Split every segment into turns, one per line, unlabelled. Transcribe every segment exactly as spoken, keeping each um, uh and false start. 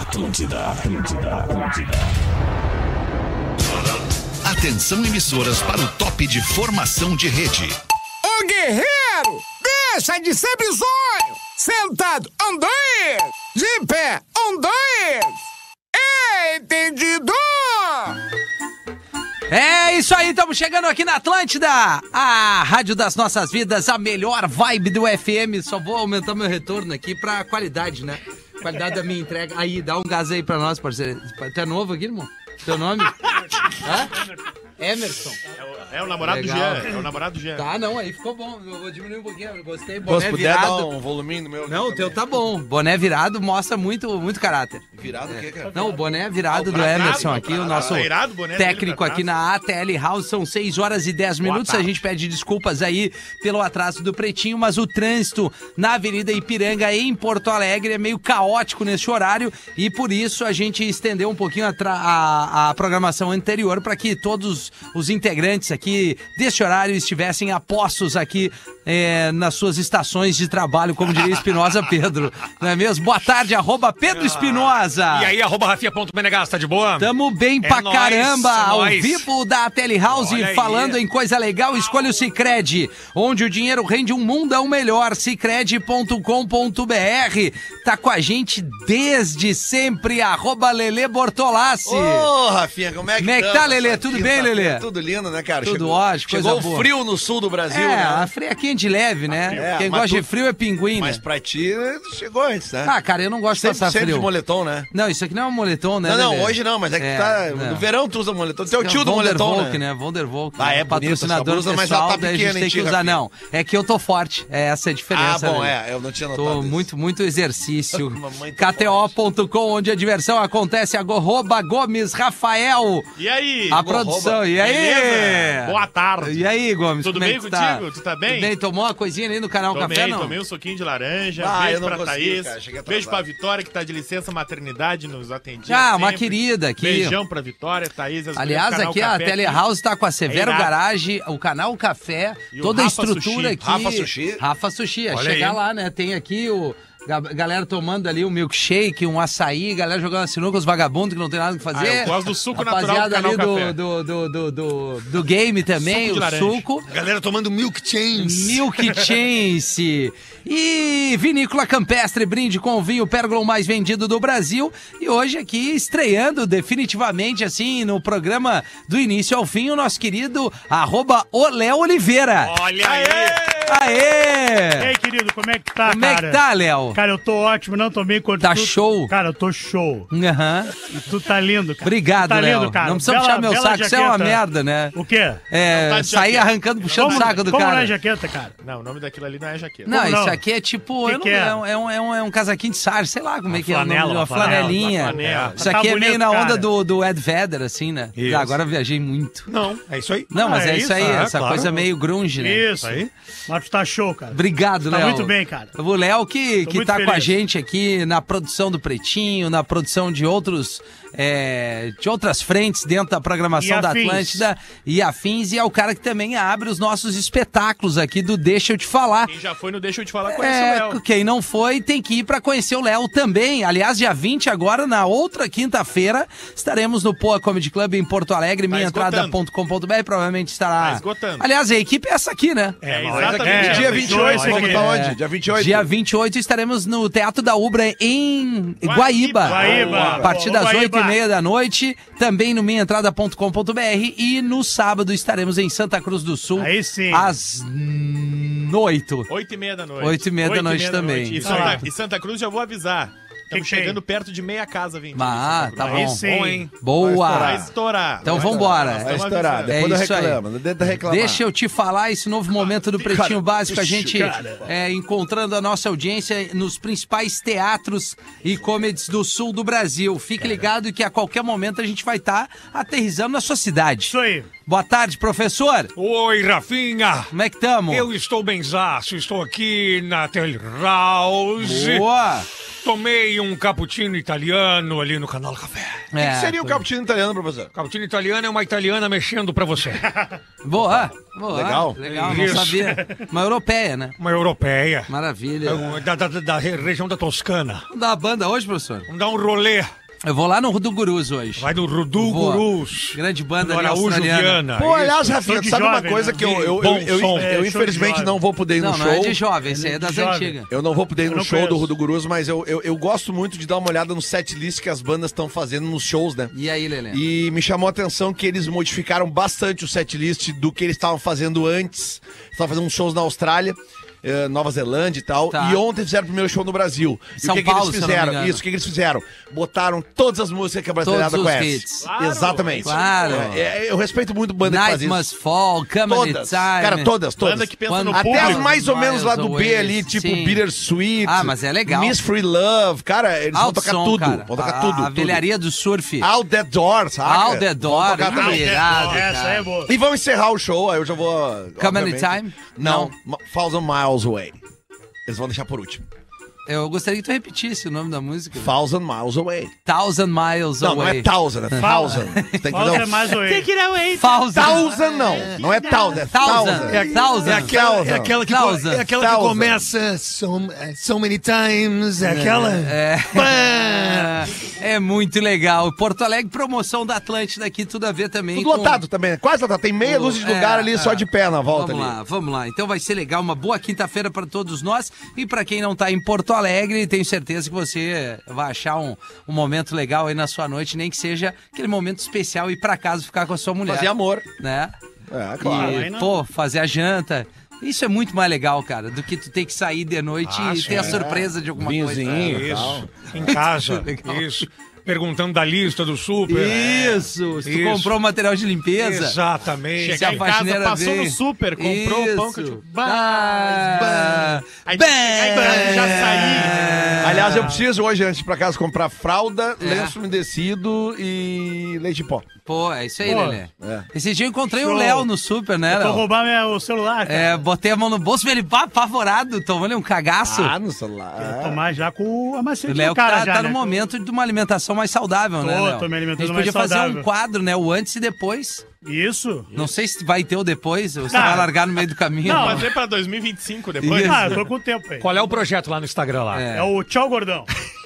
Atlântida, Atlântida, Atlântida.
Atenção, emissoras, para o top de formação de rede.
Ô guerreiro, deixa de ser bizonho. Sentado, um, dois. De pé, um, dois. Entendido?
É isso aí, estamos chegando aqui na Atlântida, a rádio das nossas vidas, a melhor vibe do F M. Só vou aumentar meu retorno aqui pra qualidade, né? Qualidade da minha entrega. Aí, dá um gás aí pra nós, parceiro. Tu é novo aqui, irmão? Teu nome? Hã? Emerson.
É o namorado
Legal.
do Jean. É o namorado do Jean.
Tá, não, aí ficou bom. Eu vou diminuir um pouquinho. Eu gostei. Boné
Se puder
virado.
dar um voluminho no meu.
Não, o teu tá bom. Boné virado mostra muito, muito caráter.
Virado o quê, cara?
Não, o boné virado
Ah, o
do
bradado,
Emerson
o
aqui, o
bradado.
nosso
Ah, irado o boné
técnico
dele pra
aqui
trás.
na A T L House. São seis horas e dez minutos. A gente pede desculpas aí pelo atraso do Pretinho, mas o trânsito na Avenida Ipiranga em Porto Alegre é meio caótico nesse horário e por isso a gente estendeu um pouquinho a, tra- a, a programação anterior para que todos os integrantes aqui deste horário estivessem a postos aqui é, nas suas estações de trabalho, como diria Espinosa Pedro. Não é mesmo? Boa tarde, arroba Pedro Espinosa.
E aí, arroba Rafinha.menegas, tá de boa?
Tamo bem
É
pra
nóis,
caramba,
é
ao
nóis.
vivo da Telehouse,
Olha aí.
falando em coisa legal, escolha o Sicredi, onde o dinheiro rende um mundão melhor, sicredi ponto com ponto br. Tá com a gente desde sempre, arroba Lelê Bortolassi.
Ô, Rafinha, como é que
Como é que
tamo?
tá, Lelê?
Essa
Tudo
quinta-feira?
bem, Lelê?
Tudo lindo, né, cara?
Tudo
chegou,
ótimo, coisa
Chegou
boa.
frio no sul do Brasil,
É,
né?
a friaquinha de leve, né?
É,
Quem
mas
gosta de
tu-
frio é pinguim,
Mas
né?
pra ti, chegou antes, né?
Ah, cara, eu não gosto de
sempre,
passar
sempre
frio.
de moletom, né?
Não, isso aqui não é um moletom, né,
Não, não,
Lelê?
hoje não, mas é que
É,
tu tá...
não.
No verão tu usa moletom. Tu é o tio do
Vondervolk,
moletom, né?
né? Vondervolk.
Ah,
né?
é bonita
Patrocinador
essa blusa, mas ela
pessoal,
tá
daí a gente
pequena,
tem que
hein,
usar.
Rafinha?
Não, é que eu tô forte. É essa a
Ah,
diferença.
bom,
Lelê.
é. Eu não tinha notado
Tô
isso.
muito, muito exercício.
Mamãe tá
K T O ponto com, onde a diversão acontece. Arroba Gomes Rafael.
E aí?
A produção. E aí?
Beleza? Boa tarde.
E aí, Gomes?
Tudo
como é
bem
que tá?
contigo? Tu tá bem?
Tudo bem? Tomou uma coisinha ali no canal
Tomei,
Café, não?
tomei um suquinho de laranja.
Ah,
beijo
eu não
pra
consegui,
Thaís.
cara, cheguei atrasado.
Beijo pra Vitória, que tá de licença maternidade, nos atendia
Ah, uma
sempre.
querida aqui.
Beijão pra Vitória, Thaís. as
Aliás,
gurias do
aqui
Canal
a
Café
Telehouse tá com a Severo
É irado.
Garage, o canal Café,
E o
toda a
Rafa
estrutura
Sushi.
aqui.
Rafa Sushi.
Rafa Sushi. É
Olha
chegar
aí.
lá, né? Tem aqui o. ga- Galera tomando ali um milkshake, um açaí, galera jogando sinuca, os vagabundos que não tem nada que fazer.
Ah, eu gosto do suco natural do
Rapaziada
Canal
ali do,
Café.
do, do, do, do, do game também,
Suco de
o
laranja.
suco.
Galera tomando milk chains.
Milk Chance. E Vinícola Campestre, brinde com o vinho Pérgola mais vendido do Brasil. E hoje aqui estreando definitivamente assim no programa do início ao fim o nosso querido arroba Olé Oliveira.
Olha aí.
E
Aê!
aí, querido, como é que tá,
Como é
cara?
que tá, Léo?
Cara, eu tô ótimo, não tomei quanto
Tá
tu...
show?
Cara, eu tô show.
Aham.
E tu tá lindo, cara.
Obrigado,
tu tá
Léo.
lindo, cara.
Não precisa
Bela-
puxar meu
bela
saco, isso é uma
jaqueta.
merda, né?
O quê?
É,
Não tá de
sair
jaqueta.
arrancando, puxando o
Como,
saco do
como
cara.
não é jaqueta, cara?
Não, o nome daquilo ali não é jaqueta.
Não,
Como
isso
não?
aqui é tipo.
Que
eu não-
que é?
é, um, é, um, é, um, é um casaquinho de sarja, sei lá como é que é o
flanela,
nome, uma
uma flanela,
flanelinha.
uma flanela.
Isso
Tá
aqui é meio
bonito,
na onda
cara.
do, do Ed Vedder, assim, né?
Isso.
Ah, agora eu viajei muito.
Não, é isso aí.
Não, mas
Ah,
é,
é
isso aí,
isso?
Ah,
essa
claro.
coisa meio grunge, né?
Isso.
aí.
Mas tu tá show, cara.
Obrigado,
Tá
Léo.
muito bem, cara.
O Léo que,
Tô
que
muito
tá com a
feliz.
gente aqui na produção do Pretinho, na produção de outros. é, de outras frentes dentro da programação
E
da
afins.
Atlântida e afins, e é o cara que também abre os nossos espetáculos aqui do Deixa Eu Te Falar.
Quem já foi no Deixa Eu Te Falar, conhece
É,
o Léo.
quem não foi tem que ir pra conhecer o Léo também. Aliás, dia vinte agora, na outra quinta-feira, estaremos no Poa Comedy Club em Porto Alegre,
Tá
minha entrada ponto com ponto b r, provavelmente estará...
Tá esgotando.
Aliás, a equipe é essa aqui, né?
É,
nós
exatamente.
aqui.
Dia
É,
vinte e oito,
fechou
vamos
isso
tá
aqui.
onde? Dia vinte e oito?
Dia vinte e oito estaremos no Teatro da Ubra em Guaíba.
Guaíba.
A partir
Ô,
das
Guaíba.
oito e meia da noite, também no minha entrada ponto com ponto b r, e no sábado estaremos em Santa Cruz do Sul.
Aí sim.
Às oito.
Oito e meia da noite.
Oito e meia da noite também.
E,
Ah.
Santa, e Santa Cruz, já vou avisar.
Que
Estamos
que tem?
chegando perto de meia casa vendida.
Ah, tá
Aí
bom.
sim.
Bom, hein?
Boa.
Vai estourar.
Então
Vai
vambora.
estourar.
Vai
Nós
estourar,
estamos
É
depois eu
isso aí.
reclamo, não tenta reclamar.
Deixa eu te falar esse novo momento do Pretinho Básico, a gente
cara.
é, encontrando a nossa audiência nos principais teatros e comedies do sul do Brasil. Fique ligado que a qualquer momento a gente vai estar aterrissando na sua cidade.
Isso aí.
Boa tarde, professor.
Oi, Rafinha.
Como é que estamos?
Eu estou benzaço, estou aqui na Telehouse.
Boa.
tomei um cappuccino italiano ali no Canal Café.
O
É,
que seria o cappuccino italiano, professor?
Cappuccino italiano é uma italiana mexendo pra você.
Boa, boa.
Legal.
Legal, não
Isso.
sabia. Uma europeia, né?
Uma europeia.
Maravilha.
É uma- Da, da, da re- região da Toscana.
Vamos dar uma banda hoje, professor?
Vamos dar um rolê.
Eu vou lá no Rudo Gurus hoje.
Vai do Rudu
Vou.
Gurus.
Grande banda
No
ali
Araújo
australiana.
Viana.
Pô, aliás,
Isso.
Rafinha,
show de
sabe uma
jovem,
coisa
né?
que eu, eu,
Bom
eu, eu,
som.
eu,
É, show de
infelizmente
jovem.
não vou poder ir no
Não, não
show.
é de jovem, esse aí é
É de
das
jovem.
antigas.
Eu não vou poder ir
Eu
no
não
show do
conheço.
Rudo Gurus, mas eu, eu, eu gosto muito de dar uma olhada no set list que as bandas estão fazendo nos shows, né?
E aí, Lelê?
E me chamou a atenção que eles modificaram bastante o setlist do que eles estavam fazendo antes. Estavam fazendo uns shows na Austrália, eh, Nova Zelândia e tal.
Tá.
E ontem fizeram o primeiro show no Brasil. E
São
o que,
Paulo,
que
se
eles
eu não me
fizeram?
engano.
Isso, o que, que eles fizeram? Botaram todas as músicas que a brasileirada
Todos os
conhece.
hits.
Claro,
Exatamente.
Claro.
É, é, eu respeito muito banda que faz
Night
isso.
Must Fall, Comedy
Todas.
Time.
Cara, todas, todas.
Banda que pensa
Quando-
no
Até
público.
as mais ou menos lá do
Miles
B
Away,
ali, tipo
sim.
Bittersweet.
Ah, mas é legal.
Miss Free Love. Cara, eles vão
Alto
tocar
som,
tudo.
cara.
Vão tocar
a,
tudo.
A
tudo.
velharia do surf.
Out the Door, sabe?
Out the Door.
tocar também.
Irado,
Essa
cara.
é boa.
E vamos encerrar o show, aí eu já vou.
Come
obviamente-
Anytime?
Não, Ma- Thousand Miles Away. Eles vão deixar por último.
Eu gostaria que tu repetisse o nome da música.
Thousand Miles Away.
Thousand Miles
Não, não
Away.
é thousand, é thousand. Tem que
Falta
não.
mais o aí.
Thousand.
Thousand não, não é thousand, é
Thousand.
thousand.
É Thousand.
É aquela, é aquela
que,
Thousand.
é aquela que
Thousand.
começa so, so many times, é aquela...
É.
Pá!
É muito legal. Porto Alegre, promoção da Atlântida aqui, tudo a ver também
Tudo
com...
lotado também, quase lotado. Tem meia dúzia de
É,
lugar ali
é.
só de pé na volta
Vamos
ali.
lá, vamos lá. Então vai ser legal, uma boa quinta-feira para todos nós. E para quem não tá em Porto Alegre, tenho certeza que você vai achar um, um momento legal aí na sua noite, nem que seja aquele momento especial ir para casa ficar com a sua mulher.
Fazer amor.
Né?
É, claro.
E,
aí não.
pô, fazer a janta. Isso é muito mais legal, cara, do que tu ter que sair de noite
Ah,
e
sim,
ter a
é.
surpresa de alguma
Vinhozinho.
coisa.
Isso, em casa,
Legal.
isso. Perguntando da lista do super.
Isso, se tu
Isso.
comprou material de limpeza.
Exatamente.
Se
Chegar
a
em casa,
faxineira
passou
vem.
no super, comprou o pão que eu
Isso.
tipo...
Ah,
Aí tem que chegar em casa, já saí.
Aliás, eu preciso hoje, antes de ir pra casa, comprar fralda,
É.
lenço umedecido e leite em pó.
Pô, é isso aí,
Pô,
Lelê.
é.
Esse dia eu encontrei o
Show.
Léo no super, né,
Vou
Léo?
roubar minha, o celular, cara.
É, botei a mão no bolso, ele pá, apavorado, tomando um cagaço.
Ah, no celular.
Tomar já com a
o
macete
Léo
do cara
tá,
já,
tá
né?
no momento de uma alimentação mais saudável, né,
Tô,
Léo?
tô me alimentando
A gente
mais
podia fazer
saudável.
um quadro, né, o antes e depois.
Isso.
Não sei se vai ter o depois, ou você
Não.
vai largar no meio do caminho.
Não,
Fazer pra dois mil e vinte e cinco depois.
Isso.
Ah, eu tô com tempo aí.
Qual é o projeto lá no Instagram lá?
É.
É o Tchau Gordão.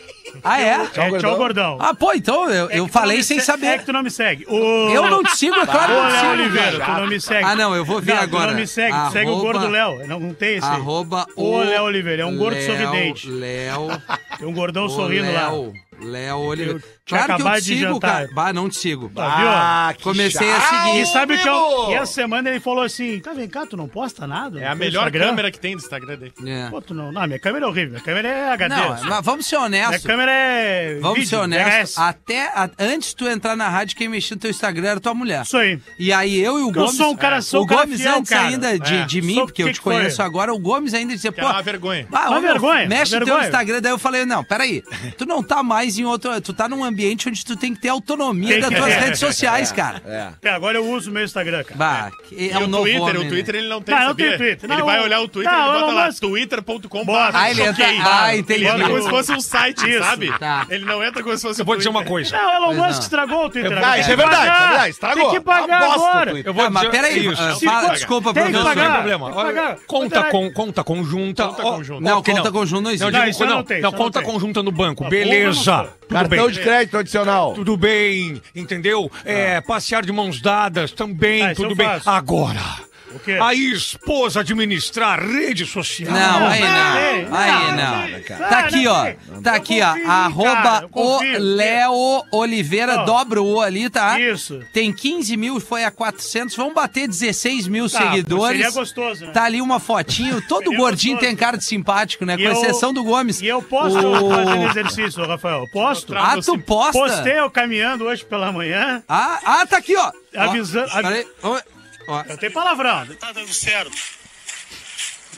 Ah, é?
É Tchau Gordão.
Ah, pô, então eu,
É
eu
que tu
falei
não me
sem
se-
saber.
É que tu não me segue. O...
Eu não te sigo, é claro que
Ô,
eu te
Léo
sigo.
Oliveira,
cara.
tu não me segue.
Ah, não, eu vou ver
Não,
agora.
Tu não me segue, tu segue o
Arroba-
gordo Léo. Não, não tem esse aí.
Arroba
O Léo Oliveira, é um gordo
Léo-
sorridente.
Léo.
Tem um gordão
o
sorrindo lá.
Léo. Léo Oliveira.
Eu tinha
Claro que eu
acabado
te
de
sigo,
jantar.
cara. Bah, não te sigo.
Tá, viu?
Ah, que
Comecei a
chato.
seguir.
E sabe que eu,
Amigo!
e essa semana ele falou assim, tá, vem cá, tu não posta nada?
É a
no
melhor
Instagram?
câmera que tem do Instagram dele.
É.
Pô, tu não, não, minha câmera é horrível, minha câmera é H D.
Não, mas vamos ser
minha
honestos.
câmera é
Vamos
vídeo,
ser honestos.
V H S.
Até a- antes de tu entrar na rádio, quem mexia no teu Instagram era tua mulher.
Isso aí.
E aí eu e o
Eu
Gomes.
sou um cara- sou
o
um cara
Gomes
fiel,
antes
cara.
ainda de,
É.
de mim,
Sou-
porque eu
que
te
que foi?
conheço agora, o Gomes ainda dizia,
Que
pô.
é uma vergonha.
Ah,
Uma
ô, meu,
vergonha,
mexe
uma
no teu
vergonha.
Instagram. Daí eu falei, não, peraí. Tu não tá mais em outro. Tu tá num ambiente onde tu tem que ter autonomia
Tem
das
que-
tuas
é.
redes sociais, cara.
É.
É, agora eu uso o meu Instagram, cara.
Bah, é
E
um
o
novo
Twitter,
homem,
o
né?
Twitter ele não tem,
Não, não
sabia?
tem Twitter.
Ele
Não,
vai
o-
olhar o Twitter,
não,
ele bota
Elon
lá,
Musk-
twitter ponto com
Bota.
Ah, ele entra.
choquei.
Ah, entendi.
Ele entra como se fosse um site,
Isso.
sabe?
Tá.
Ele não entra como se fosse
Eu
um
vou dizer uma
Twitter.
coisa.
Não, Elon
Pois
Musk
não.
estragou o Twitter.
Ah,
agora.
isso é
Tem que
verdade, isso é
pagar.
verdade, estragou.
Tem que pagar
Uma bosta o
agora.
Twitter.
Eu vou
Ah, mas
dizer
peraí.
isso.
ah,
Se
fala-
for-
desculpa,
tem que
professor.
Não tem
pagar.
problema.
Tem que
Olha,
pagar.
Conta,
Quanto é?
com, conta conjunta.
Conta
ó,
conjunta.
Não,
que
conta conjunto não existe.
Não,
Não,
digo,
isso eu
não,
não tenho,
não,
isso eu não
conta
tenho.
conjunta no banco.
Ah,
Beleza.
porra,
Tudo
Cartão
bem.
de crédito adicional.
Tudo bem, entendeu? É, passear de mãos dadas também,
Ah, isso
tudo
eu
bem.
faço.
Agora,
O quê?
a esposa administrar rede social.
Não, aí
não,
não. Aí
não,
não.
não,
Tá aqui,
não
ó.
tem.
Tá
Eu
aqui, ó.
confio em mim,
Arroba
cara, eu
o
confio.
Léo Oliveira,
Ó.
dobra o O ali, tá?
Isso.
Tem quinze mil, foi a quatrocentos. Vamos bater dezesseis mil
Tá,
seguidores.
seria gostoso, né?
Tá ali uma fotinho. Todo
Seria
gordinho
gostoso.
tem cara de simpático, né? Com
E eu-
exceção do Gomes.
E eu posto
O-
fazendo exercício, Rafael. Eu posto.
Ah, tu posta?
Postei eu caminhando hoje pela manhã.
Ah, ah, tá aqui, ó.
Avisando-
Ó, peraí. Ó, ó.
Eu tenho palavrão.
Tá dando certo? Não.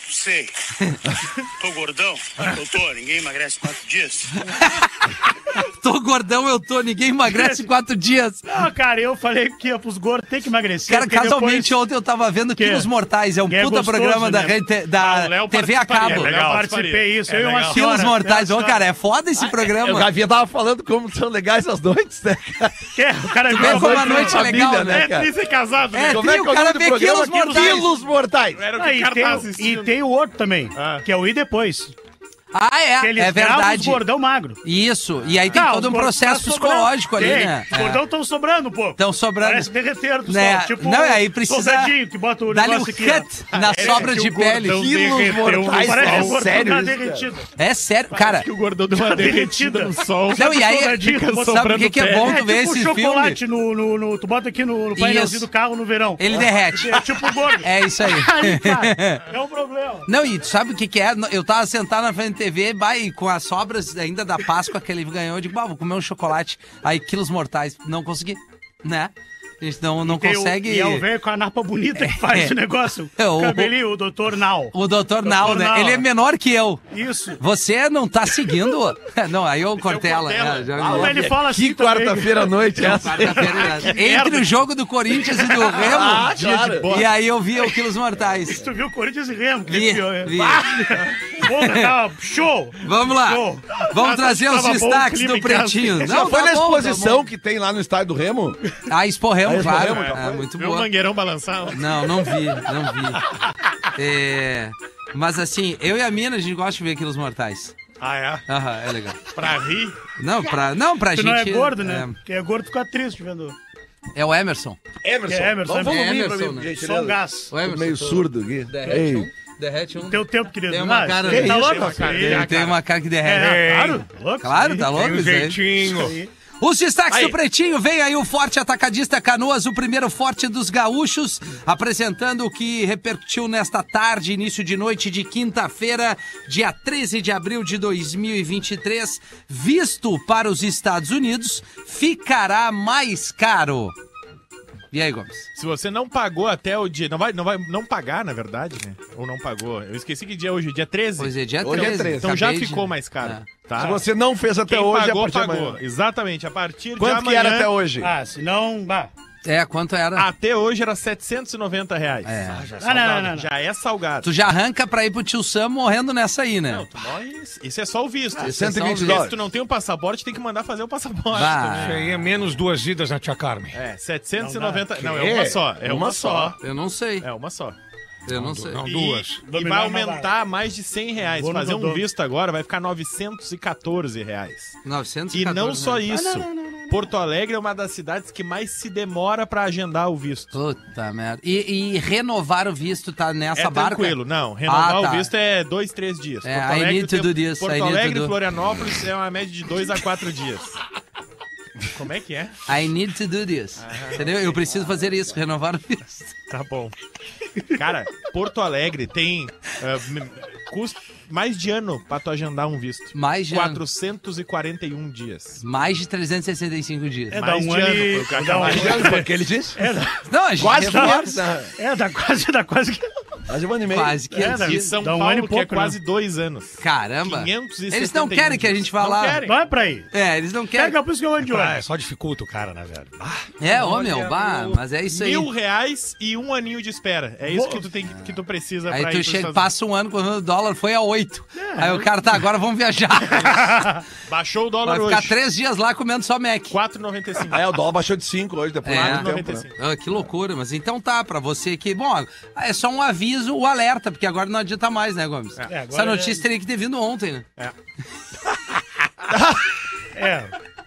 Sei. Tô gordão? Eu tô, ninguém emagrece quatro dias.
Tô gordão, eu tô, ninguém emagrece em quatro dias.
Não, cara, eu falei que ia pros gordos tem que emagrecer.
Cara,
porque
casualmente
depois...
ontem eu tava vendo
Que?
Quilos Mortais, é um
Que é
puta
gostoso,
programa da,
né?
rede, da
Ah, o Léo
T V a
participaria,
cabo.
é
Eu
legal.
participei isso,
É
eu e uma
legal.
senhora.
Quilos Mortais,
né,
ô cara, é foda esse
O
programa.
Gavinha tava falando como são legais as noites, né, cara?
Que é, o cara
Tu
viu
vê como a
banca-
noite é legal,
família,
né?
É,
cara?
tem ser casado,
É,
né?
Como é
tri,
que
o
é o
cara
nome do
vê
programa?
Quilos Mortais.
Quilos Mortais.
Era o
Ah,
que o
e,
cara
tem,
tá
o-
assistindo.
e tem o outro também,
Ah.
que é o I depois.
Ah,
Que
é,
eles
é
gravam
verdade.
os gordão magro.
Isso, e aí tem
Tá,
todo um
os gordão
processo
tá
psicológico
sobrando.
ali,
Tem,
né?
Os gordão estão sobrando um pouco.
Estão sobrando.
Parece derreter do
Né?
sol. Tipo
Não, aí precisa
soldadinho que bota o
Dá-lhe um
negócio aqui. ó.
cut na
É,
sobra
que
de
o
pele.
gordão
Quilos
derreteu
mortais,
no
Parece que o
sol.
gordão
sério
tá
isso, cara?
derretido.
É sério, cara.
Que o gordão deu uma derretida no sol.
Não, e aí,
soldadinho,
sabe
sobrando
o que, que é
pele.
bom
É
tu ver
tipo
esse
chocolate
filme?
no, no, no- tu bota aqui no, no painelzinho
Isso.
do carro no verão.
Ele derrete.
É tipo gordo.
É isso aí.
Aí, cara, é um problema.
Não, e tu sabe o que que é? Eu tava sentado na frente da T V, bah, e com as sobras ainda da Páscoa que ele ganhou, eu digo, bah, vou comer um chocolate. Aí, Quilos Mortais. Não consegui, né? A gente não, não
Tem o-
consegue...
E é o velho com a napa bonita que faz
É.
o negócio.
É, o-
O cabelinho, o doutor Nau.
O doutor Nau, né?
Nau.
Ele é menor que eu.
Isso.
Você não tá seguindo? Não, aí eu Cortella.
Cortella.
É, já
Ah,
me-
ele fala assim
Que
também.
quarta-feira à noite é essa?
Quarta-feira, Entre o jogo do Corinthians e do Remo,
Ah, claro.
e aí eu vi o Quilos Mortais.
Tu viu o Corinthians e Remo? que
Vi,
ele viu, é.
vi.
Porra, tava show.
Vamos lá.
Show.
Vamos
Nossa,
trazer os
tava bom o
destaques
clima
do
em casa.
Pretinho.
Já
Não,
foi
tá
na
bom, tá
exposição
bom.
que tem lá no estádio do Remo?
A Expo Remo,
A Expo
claro.
Remo, já
É,
foi?
muito
Viu o
boa.
mangueirão balançar?
Não, não vi, não vi. É, mas assim, eu e a Mina, a gente gosta de ver Quilos Mortais.
Ah, é?
Aham, é legal.
Pra rir?
Não, pra, não, pra
Tu
gente...
não é gordo, né? Quem é gordo fica triste vendo.
É, é o Emerson.
Emerson.
É, Emerson,
Vamos
é
ouvir
Emerson,
pra mim,
né?
gente.
Só um gás.
O Emerson.
Meio
tô-
surdo aqui.
Derrete
Ei.
um. Derrete um.
Teu tempo, querido.
Tem uma
Ah,
cara-
Tá
Que
louco?
isso, cara?
Aí,
Ele tem uma cara que derrete.
É, claro. Louco,
Claro,
sim.
tá louco
Tem um
isso aí.
jeitinho.
Aí.
Os destaques
Aí.
do Pretinho, vem aí o Forte Atacadista Canoas, o primeiro forte dos gaúchos, apresentando o que repercutiu nesta tarde, início de noite de quinta-feira, dia treze de abril de dois mil e vinte e três. Visto para os Estados Unidos, ficará mais caro. E aí, Gomes?
Se você não pagou até o dia... Não vai, não vai não pagar, na verdade, né? Ou não pagou. Eu esqueci que dia é hoje. Dia treze?
Pois é, dia
Hoje é
treze.
treze.
Então já
acabei de-
ficou mais caro.
É.
Tá?
Se você não fez até
Quem
hoje,
pagou,
é a partir de
pagou.
amanhã.
Exatamente. A partir de
Quanto
amanhã...
que era até hoje?
Ah, se não... Bah.
É, quanto era?
Até hoje era setecentos e noventa reais.
É.
Ah, não, não, não, não.
Já é salgado.
Tu já arranca pra ir pro tio Sam morrendo nessa aí, né?
Não, tu morre... Isso é só o visto.
Ah,
cento e vinte
Porque
Se
dólares.
tu não tem o passaporte, tem que mandar fazer o passaporte
Bah.
também.
Isso aí é menos duas idas na Tia Carmen.
É, setecentos e noventa... Não,
Não
é
dá.
uma só. É uma,
Uma
só.
só.
Eu não sei.
É uma só.
Eu não sei.
Não,
E,
duas.
e
Dominar
vai
é mais
aumentar mais de cem reais.
Vou no
Fazer um
Dodô.
visto agora vai ficar novecentos e quatorze reais.
novecentos
E não só
né?
isso. Porto Alegre é uma das cidades que mais se demora pra agendar o visto.
Puta merda. E, e renovar o visto tá nessa
É
barca?
tranquilo, não. Renovar
Ah, tá.
o visto é dois, três dias.
É, I need to
tem-
do this, I
Porto
need to
Alegre
do.
e Florianópolis é uma média de dois a quatro dias. Como é que é?
I need to do this. Entendeu? Eu preciso fazer isso, renovar o visto.
Tá bom. Cara, Porto Alegre tem ah, m- custo mais de ano pra tu agendar um visto.
Mais de ano.
quatrocentos e quarenta e um dias.
Mais de trezentos e sessenta e cinco dias.
É, dá
Mais
um
de
ano
ano,
e...
foi o que eu
dá um
acabei de
ano.
Foi o que ele disse?
Não, a gente
Quase
reforça.
que
É, dá quase, dá quase que...
Quase um ano e meio.
Quase que
É, dá-
E São
dá um
Paulo,
ano e
que é
pouco, né?
quase dois anos.
Caramba.
quinhentos e
Eles não
setenta e um
querem que a
dias.
gente vá
Não
lá.
querem.
Não é pra ir.
É, eles não querem.
Pega por isso que eu ando de
Ah,
olho.
é só dificulta o cara, né, velho? Ah,
É, ô meu, bah, mas é isso aí.
Mil reais e um aninho de espera. É isso que tu, tem, que tu precisa
Aí
pra ir
tu
pros
chega,
Estados
passa um ano quando o dólar foi a oito. Aí o cara tá, agora vamos viajar.
Unidos. Baixou o dólar
Vai ficar
hoje.
três dias lá comendo só Mac.
quatro e noventa e cinco.
Ah, é, o dólar baixou de cinco hoje, depois
É.
de muito tempo,
noventa e
né?
cinco.
Ah, que loucura, mas então tá, pra você que... Bom, é só um aviso, o alerta, porque agora não adianta mais, né, Gomes?
É, agora
Essa notícia teria que ter vindo ontem, né?
É.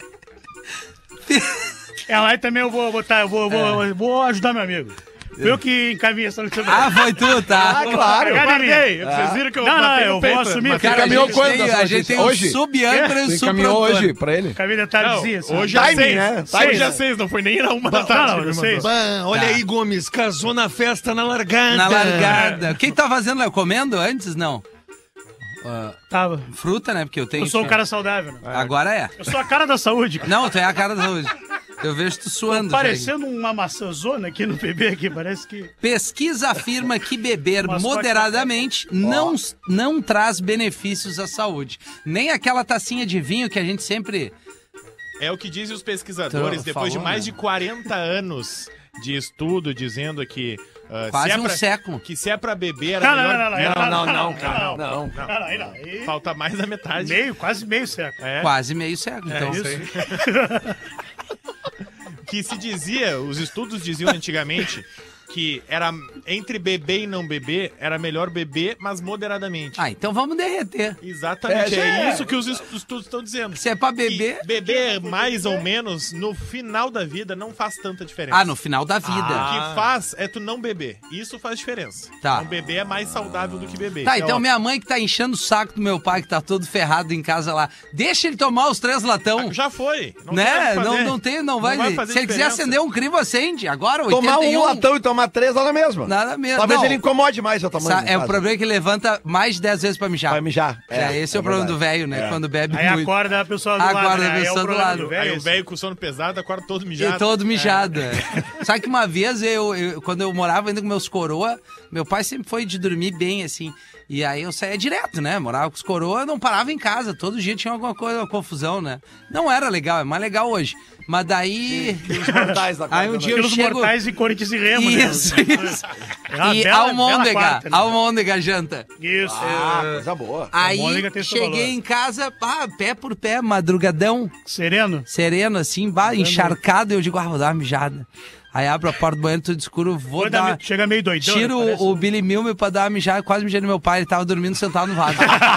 É, lá e também eu vou botar, eu vou, eu vou, eu vou ajudar meu amigo. Foi eu que encaminhei essa notícia.
Ah, foi tu, tá?
Ah, claro.
Eu guardei.
Ah.
Vocês viram que eu
Não, não,
bati no
eu vou
peito?
assumir.
Mas
Cara,
Cara, a
encaminhou
gente
quando
tem,
essa
a gente
notícia?
tem um
Hoje?
sub-âncora e
Tu
um
encaminhou
sub-produtor.
hoje pra ele?
Encaminhei
Não,
detalhezinho. assim.
hoje é
Timing,
seis.
né?
Hoje é
Timing.
seis, não foi nem na uma da
Não,
tarde.
não,
que
não
ele
sei.
mandou.
Bah, olha
Tá.
aí, Gomes, casou na festa na largada.
Na largada. O que que tá fazendo, Léo? Comendo antes? Não. Ah,
Tava.
fruta, né? Porque eu tenho...
Eu sou um cara saudável, né?
Agora é.
Eu sou a cara da saúde, cara.
Não, tu é a cara da saúde. Eu vejo tu suando.
Parecendo uma maçãzona aqui no bebê, aqui, parece que...
Pesquisa afirma que beber
Mas
moderadamente não, não traz benefícios à saúde. Nem aquela tacinha de vinho que a gente sempre...
É o que dizem os pesquisadores,
Tu
depois
falou,
de mais
né?
de quarenta anos de estudo, dizendo que... Uh,
Quase
se é
um
pra,
século.
Que se é pra beber, era
Não, não,
melhor...
não, não,
Não, não, não,
não,
cara.
não,
Não.
Não, não, aí não. Aí-
Falta mais da metade.
Meio, quase meio século.
É,
Quase meio século. Então,
isso aí. Que se dizia, os estudos diziam antigamente, que era entre beber e não beber, era melhor beber, mas moderadamente.
Ah, então vamos derreter.
Exatamente,
É,
é,
é.
isso que os est- estudos estão dizendo.
Se é pra beber...
Que beber mais ou menos, no final da vida, não faz tanta diferença.
Ah, no final da vida.
O que faz é tu não beber. Isso faz diferença.
Tá.
Não beber é mais saudável do que beber.
Tá,
Isso é
então
óbvio.
minha mãe que tá enchendo o saco do meu pai, que tá todo ferrado em casa lá, deixa ele tomar os três latão.
Já foi. Não tem o
Né?
que
Não,
fazer.
não tem, não vai.
fazer
Se ele quiser
diferença.
acender um crivo, acende. Agora,
Tomar
oitenta e um.
um latão e tomar três, nada mesmo.
Nada mesmo.
Talvez
Não.
ele incomode mais o tamanho.
Sa-
no
É o
caso.
problema que ele levanta mais de dez vezes pra mijar.
Vai mijar.
É, esse é, o problema do velho, né? Quando bebe
Aí
muito.
acorda a pessoa do
Acorda
lado,
a
né? Aí é o
pessoa do
problema
lado.
do velho.
Aí o
esse.
velho com sono pesado acorda todo mijado.
E todo mijado. é. Sabe que uma vez, eu, eu- quando eu morava ainda com meus coroa, meu pai sempre foi de dormir bem, assim. E aí eu saía direto, né? Morava com os coroa, não parava em casa. Todo dia tinha alguma coisa, uma confusão, né? Não era legal, é mais legal hoje. Mas daí...
Os mortais da
Aí um
quarta
dia eu
Pelos
chego...
mortais e Corinthians e Remo, né?
Isso, isso.
É uma
E
bela-
almôndega,
bela quarta, né?
almôndega janta.
Isso.
Ah, coisa boa.
Aí
almôndega tem seu
cheguei
valor.
em casa, ah, pé por pé, madrugadão,
Sereno?
sereno assim, bah, encharcado, eu digo, ah, vou dar uma mijada. Aí abro a porta do banheiro, tudo escuro, vou
Foi
dar...
da- chega meio doidão.
Tiro
né? Parece
o
um-
Billy Milmer pra dar uma mijada, quase mijei no meu pai, ele tava dormindo sentado no vaso.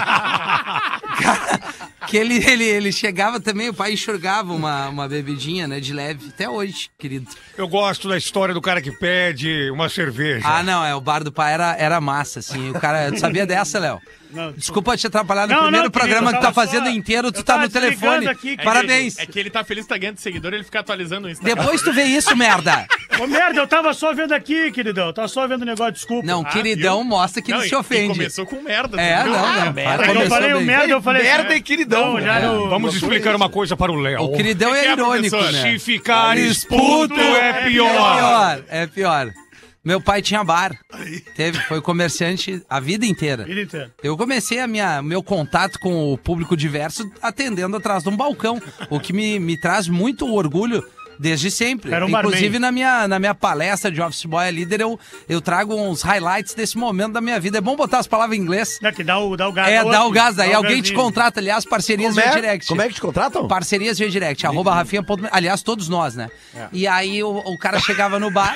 Cara, que ele, ele, ele chegava também, o pai enxurgava uma, uma bebidinha, né, de leve, até hoje, querido.
Eu gosto da história do cara que pede uma cerveja.
Ah, não, é, o bar do pai era, era massa, assim, o cara, tu sabia dessa, Léo?
Não,
Desculpa te atrapalhar no
Não,
primeiro
não,
programa
querido,
que
eu
tu tá
tava
fazendo
só-
inteiro, tu
eu
tá
tava
no telefone.
desligando aqui, que-
Parabéns.
É que ele tá feliz, tá ganhando seguidor, ele fica atualizando o Instagram.
Depois tu vê isso, merda.
Ô, merda, eu tava só vendo aqui, queridão. Eu tava só vendo o negócio, desculpa.
Não, queridão mostra que
Não,
ele
e-
se
e
ofende.
começou com merda.
É,
tu viu?
não, não.
Ah,
Pai
É que eu
começou
falei o
bem.
merda, eu falei...
Merda e queridão.
Não, já
É.
no...
Vamos explicar uma coisa para o Léo.
O queridão é
É,
irônico,
professor,
né?
Se ficar
Esputo
esputo é
É
pior.
pior, é pior. Meu pai tinha bar. Teve, foi comerciante a vida inteira.
Vida inteira.
Eu comecei a minha, meu contato com o público diverso atendendo atrás de um balcão, o que me, me traz muito orgulho desde sempre.
Era um
Inclusive
barman.
na minha, na minha palestra de Office Boy Líder, eu, eu trago uns highlights desse momento da minha vida. É bom botar as palavras em inglês.
É que dá o, dá o gás.
É, dá o gás, daí
Dá o
alguém te
gazinho.
contrata, aliás, parcerias
Como
via
é?
direct.
Como é que te contratam?
Parcerias via direct, arroba rafinha ponto com. Aliás, todos nós, né? E aí o, o cara chegava no bar,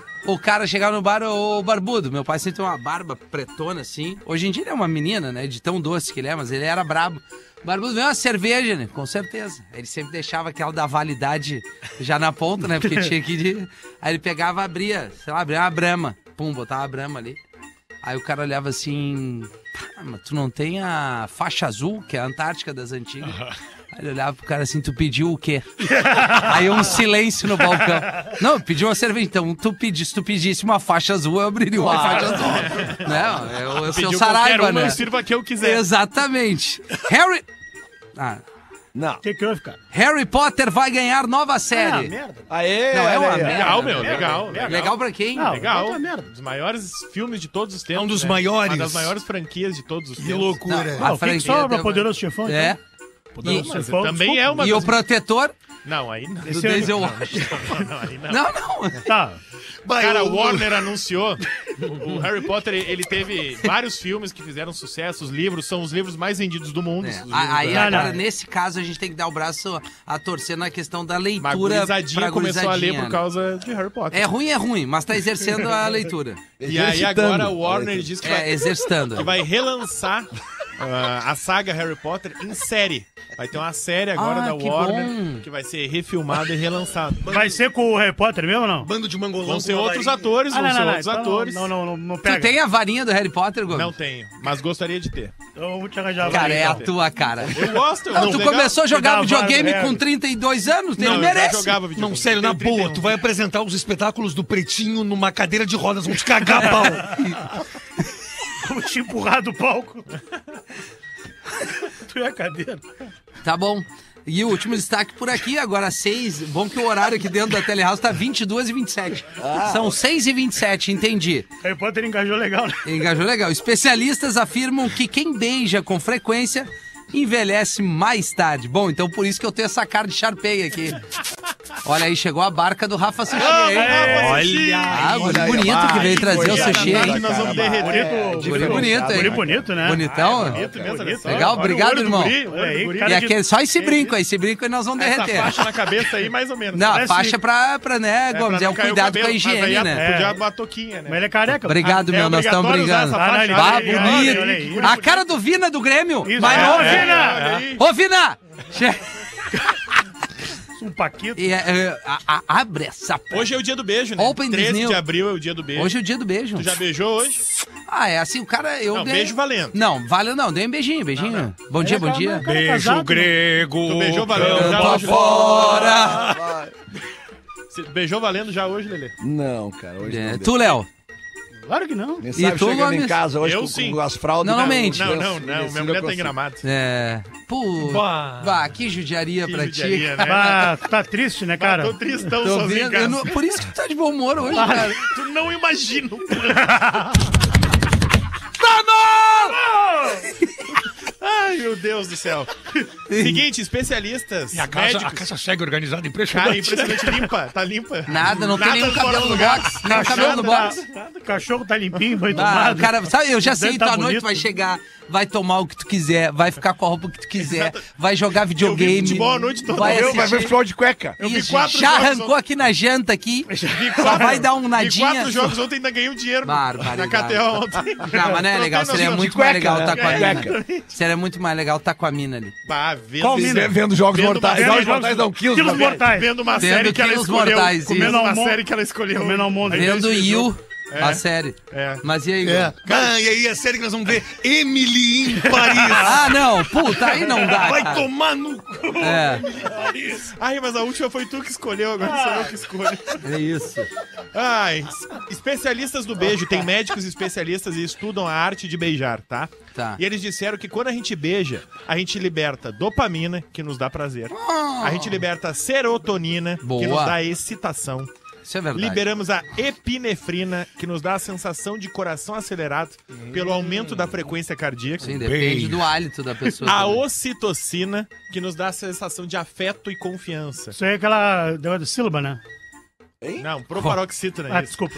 o cara chegava no bar, o barbudo. Meu pai sempre tem uma barba pretona assim. Hoje em dia ele é uma menina, né? De tão doce que ele é, mas ele era brabo. Barbudo veio uma cerveja, né? Com certeza. Ele sempre deixava aquela da validade já na ponta, né? Porque tinha que ir. Aí ele pegava, abria, sei lá, abria uma brama. Pum, botava a brama ali. Aí o cara olhava assim, ah, mas tu não tem a faixa azul, que é a Antártica das antigas? Aí ele olhava pro cara assim, tu pediu o quê? Aí um silêncio no balcão. Não, eu pedi uma cerveja. Então, tu pedi, se tu pedisse uma faixa azul, eu abriria uma faixa azul. Não, eu, eu sou
Pediu
Saraiva,
qualquer uma,
né?
eu sirvo a que eu quiser.
Exatamente. Harry... Ah,
Não.
O que que houve, cara?
Harry Potter vai ganhar nova
Ah,
série.
merda.
Aê,
Não, é
olha
uma
aí, ó.
merda.
Legal, meu, legal. Legal,
Legal pra quem?
Não,
legal.
puta merda.
Um dos maiores filmes de todos os tempos.
É um dos
né?
maiores.
Uma das maiores franquias de todos os
Que
tempos.
loucura.
Ah, o que que
franquia
sobra,
tem-
Poderoso Chefão?
É.
então?
E,
Poderoso
Mas
Chefão,
também
desculpa.
é uma
e o
das...
protetor
Não, aí não.
do
Esse é-
Denzel
Não,
Washington.
não, aí não.
Não, não.
Tá.
Cara, o Warner anunciou. O Harry Potter, ele teve vários filmes que fizeram sucesso. Os livros são os livros mais vendidos do mundo.
É,
os livros
aí,
da-
agora,
não.
nesse caso, a gente tem que dar o braço a torcer na questão da
Mas a
leitura
gurizadinha
pra
começou a ler
gurizadinha,
por causa de Harry Potter.
É ruim, é ruim, mas tá exercendo a leitura.
E aí
Exercitando.
agora o Warner diz que
É,
vai,
exercitando.
que vai relançar ah, a saga Harry Potter em série. Vai ter uma série agora
Ah,
da
que
Warner
bom.
que vai ser refilmada e relançada.
Vai ser com o Harry Potter mesmo ou não?
Bando de mangolão.
Vão ser
com uma
outros
varinha.
atores,
Ah,
vão
não,
ser
não, não.
outros
Então
atores.
Não, não, não, não
Tu
pega.
tem a varinha do Harry Potter, Gomes?
Não tenho, mas gostaria de ter.
Então eu vou te arranjar a
Cara, é
varinha,
a
então.
tua cara.
Eu gosto. eu
Não,
acho
tu
legal.
começou a
Me
jogar
dá a
videogame
vara do
com
Harry.
trinta e dois anos, ele
Não, eu já
merece.
jogava videogame.
Não, sério, na
Tenho trinta e
boa,
um.
tu vai apresentar os espetáculos do Pretinho numa cadeira de rodas, vão te cagar a pau.
Vou te empurrar do palco. Tu é a cadeira.
Tá bom. E o último destaque por aqui, agora seis. Bom que o horário aqui dentro da Telehouse tá vinte e duas e vinte e sete. Ah, São seis e vinte e sete, entendi.
Harry Potter engajou legal, né?
Engajou legal. Especialistas afirmam que quem beija com frequência envelhece mais tarde. Bom, então por isso que eu tenho essa cara de Sharpei aqui. Olha aí, chegou a barca do Rafa Sushi, hein?
Olha!
Ah, guri bonito que veio trazer o sushi, hein?
Nós vamos derreter.
Guri bonito, hein?
Guri bonito, né?
Bonitão?
Bonito mesmo, olha só.
Legal,
Olha
obrigado,
o olho do
irmão.
guri, olha aí,
E
E
cara.
aquele, só esse brinco aí, esse brinco aí nós vamos
Essa
derreter.
faixa na cabeça aí, mais ou menos.
Não, a
Parece-
faixa pra, pra né,
pra
Gomes, é
não
o
cair
cuidado
cabelo,
com a
mas aí
higiene,
a-
né?
Podia uma toquinha, né?
Mas ele é careca.
Obrigado,
É
meu, nós estamos
obrigatório usar
brigando.
essa faixa.
Bah,
Olha aí, olha aí, olha
bonito.
aí.
A cara do Vina do Grêmio.
Isso,
Vai,
é,
ô,
é,
Vina!
olha aí.
Ô, Vina! Che-
Um paquito.
E, é, a- a- abre essa porra.
Hoje é o dia do beijo, né?
Open
treze
Disney.
de abril é o dia do beijo.
Hoje é o dia do beijo.
Tu já beijou hoje?
Ah, é assim, o cara... Eu
Não,
dei-
beijo valendo.
Não, valeu não, dei um beijinho, beijinho. Bom dia, bom dia.
Cara
Beijo
casado,
grego.
Tu beijou valendo já
Campo
hoje?
afora.
Você beijou valendo já hoje, Lelê?
Não, cara, hoje
É,
não.
tu, Léo?
Claro que não.
Nem
E
sabe
tu,
chegando em
Gomes?
casa hoje
Eu
com,
sim.
com as fraldas.
Não, não mente.
Não,
Eu-
não,
eu-
não.
eu-
Minha
eu
mulher tá em
consigo.
Gramado.
É... Pô,
Bah.
bah, que judiaria
Que
pra
judiaria,
ti.
né?
Bah, tá triste, né, cara?
Tô tristão
Tô
sozinho em
vendo,
casa.
eu não- por isso que tu tá de bom humor hoje, cara.
Tu não imagina. Ai, meu Deus do céu. Seguinte, especialistas,
E a casa, a
médicos.
casa segue organizada,
Cara,
impressionante.
impressionante, limpa, tá limpa.
Nada, não tem nenhum
fora
cabelo
do
no
lugar.
box. Nenhum cabelo no box.
O cachorro tá limpinho, foi
Ah,
tomado.
cara, sabe, eu já sei,
Dentro tá
tua noite
bonito.
vai chegar, vai tomar o que tu quiser, vai ficar com a roupa que tu quiser, vai jogar videogame.
futebol a noite toda.
vai
Eu-
Eu, vai ver
assistir.
futebol de cueca.
Eu vi
Isso,
quatro
já
jogos
arrancou
ontem.
aqui na janta aqui,
Vi
só
quatro-
vai dar um
Vi
nadinha.
quatro jogos ontem e ainda ganhei um dinheiro no-
Barbaridade.
na K T O ontem.
Não, mas não é legal,
tem
seria
noção.
muito
de
mais
cueca,
legal
né?
tá com a
É,
mina.
exatamente.
Seria muito mais legal tá com a mina ali.
Bah, vendo,
Qual mina?
Vendo, vendo jogos
Vendo
mortais.
uma
Jogos
série,
mortais não, quilos,
quilos
mortais.
mortais.
vendo uma
Vendo
série que ela
Quilos
escolheu.
Mortais,
Comendo
isso.
uma
Almo-
série que ela escolheu.
Comendo almôndega.
Vendo You,
É.
a série.
É.
Mas e aí?
É.
Ah, e aí a série que nós vamos ver, Emily em Paris.
Ah, não, puta, aí não dá,
Vai
cara.
tomar no cu.
É,
Ai, mas a última foi tu que escolheu, agora sou eu que escolho.
é isso.
Ai, es- especialistas do beijo, tem médicos especialistas e estudam a arte de beijar, tá?
Tá.
E eles disseram que quando a gente beija, a gente liberta dopamina, que nos dá prazer. A gente liberta serotonina,
Boa.
que nos dá excitação.
Isso é verdade.
Liberamos a epinefrina, que nos dá a sensação de coração acelerado pelo aumento da frequência cardíaca.
Sim, depende
Beijo.
do hálito da pessoa.
A
também.
ocitocina, que nos dá a sensação de afeto e confiança.
Isso aí é aquela negócio de sílaba, né?
Não, proparoxítona.
Ah,
isso.
desculpa.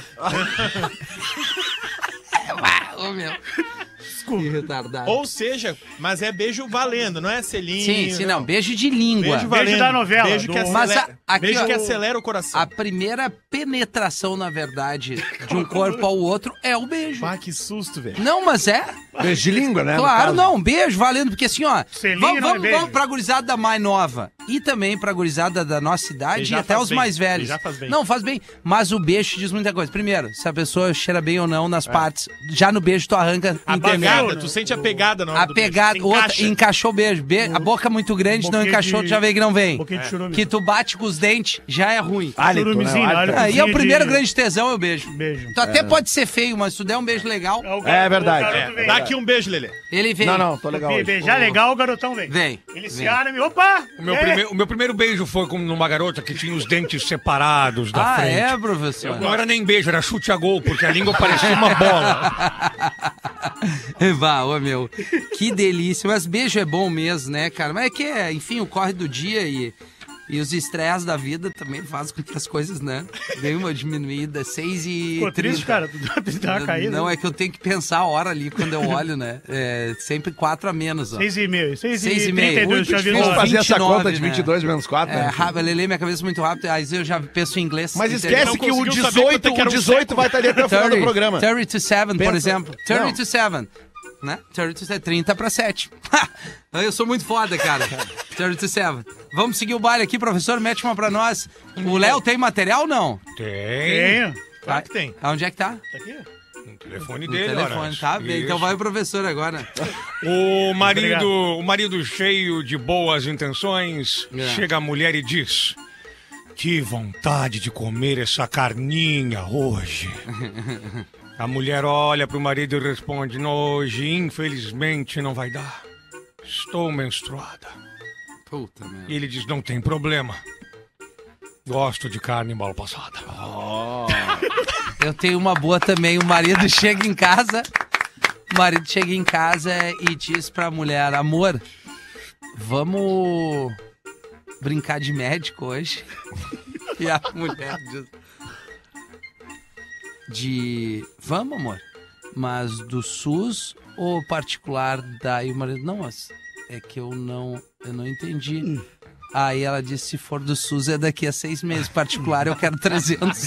Ah, ô, meu. Que retardado.
Ou seja, mas é beijo valendo, não é selinho.
Sim, sim, não. Beijo de língua.
Beijo valendo.
Beijo da novela,
Beijo
do-
que acelera,
Mas a- aqui,
beijo
ó,
que acelera o coração.
A primeira penetração, na verdade, de um corpo ao outro é o beijo.
Ah, que susto, velho.
Não, mas é.
Beijo de língua, né? no
Claro,
caso.
não. Beijo valendo. Porque assim, ó.
Selinho
Vamos,
não é
vamos,
beijo.
vamos pra gurizada da mais nova. E também pra gurizada da nossa idade
Beijar
e até
faz
os
bem.
mais velhos.
Beijar faz bem.
Não, faz bem. Mas o beijo diz muita coisa. Primeiro, se a pessoa cheira bem ou não nas
É.
partes. Já no beijo tu arranca
A
entendendo.
pegada, tu sente a pegada na hora
A
do beijo.
pegada, outra,
Encaixa.
encaixou o beijo. Be- a boca muito grande, não
Boquinha
encaixou,
de-
tu já vê que não vem.
Boquinha de churume.
Que tu bate com os dentes, já é ruim.
Hálito, né?
Churumezinho,
Hálito.
hálito.
Aí é o
de-
primeiro grande tesão, é o beijo.
Beijo.
Tu até pode ser feio, mas se tu der um beijo legal,
o
É verdade.
o garoto
É,
vem.
dá aqui um beijo, Lelê.
ele vem.
Não, não, tô legal
Be-
hoje.
Beijar legal, o garotão vem.
Vem.
Ele se
vem.
arma e... Opa!
O meu,
É.
primeiro, o meu primeiro beijo foi com numa garota que tinha os dentes separados da
Ah,
frente.
é, professor?
Não era nem beijo, era chute a gol, porque a língua parecia uma bola.
Vá, ô meu. Que delícia. Mas beijo é bom mesmo, né, cara? Mas é que, é, enfim, o corre do dia e, e os estresses da vida também fazem com que as coisas, né, deem uma diminuída. seis e
Ficou triste, cara. Tu tu deu uma caída.
Não, é que eu tenho que pensar a hora ali quando eu olho, né? É sempre quatro a menos, ó.
Seis e meio. Seis,
Seis e
e
meio.
trinta e dois.
Muito
Já vi
Vamos
na
difícil
hora.
fazer essa
vinte e nove,
conta de
né?
vinte e dois menos quatro,
É,
né?
rápido, Lelê, minha cabeça é muito rápida. Aí eu já penso em inglês.
Mas
entendeu?
esquece
Não
que o
conseguiu saber quanto é
dezoito,
que era
o
um
dezoito
século.
vai estar ali até o final do programa.
trinta to sete, por
Pensa-
exemplo.
Não.
trinta to sete. Né? trinta to sete, trinta para sete. Eu sou muito foda, cara. trinta to sete. Vamos seguir o baile aqui, professor. Mete uma pra nós. O Léo tem material ou não?
Tem.
Tenho.
Claro que tem.
Onde é que tá?
Tá aqui?
O telefone
No
dele,
telefone,
Horácio.
tá? Bem, então
Isso.
vai o professor agora.
O marido,
Obrigado.
o marido cheio de boas intenções,
É.
chega a mulher e diz: que vontade de comer essa carninha hoje. A mulher olha pro marido e responde: hoje, infelizmente, não vai dar. Estou menstruada.
Puta merda.
E ele diz, não tem problema. Gosto de carne mal passada.
Eu tenho uma boa também. O marido chega em casa, o marido chega em casa e diz pra mulher, amor, vamos brincar de médico hoje? E a mulher diz, de, vamos, amor, mas do SUS ou particular? Daí o marido, não, mas é que eu não, eu não entendi. Aí ela disse, se for do SUS é daqui a seis meses, particular eu quero trezentos.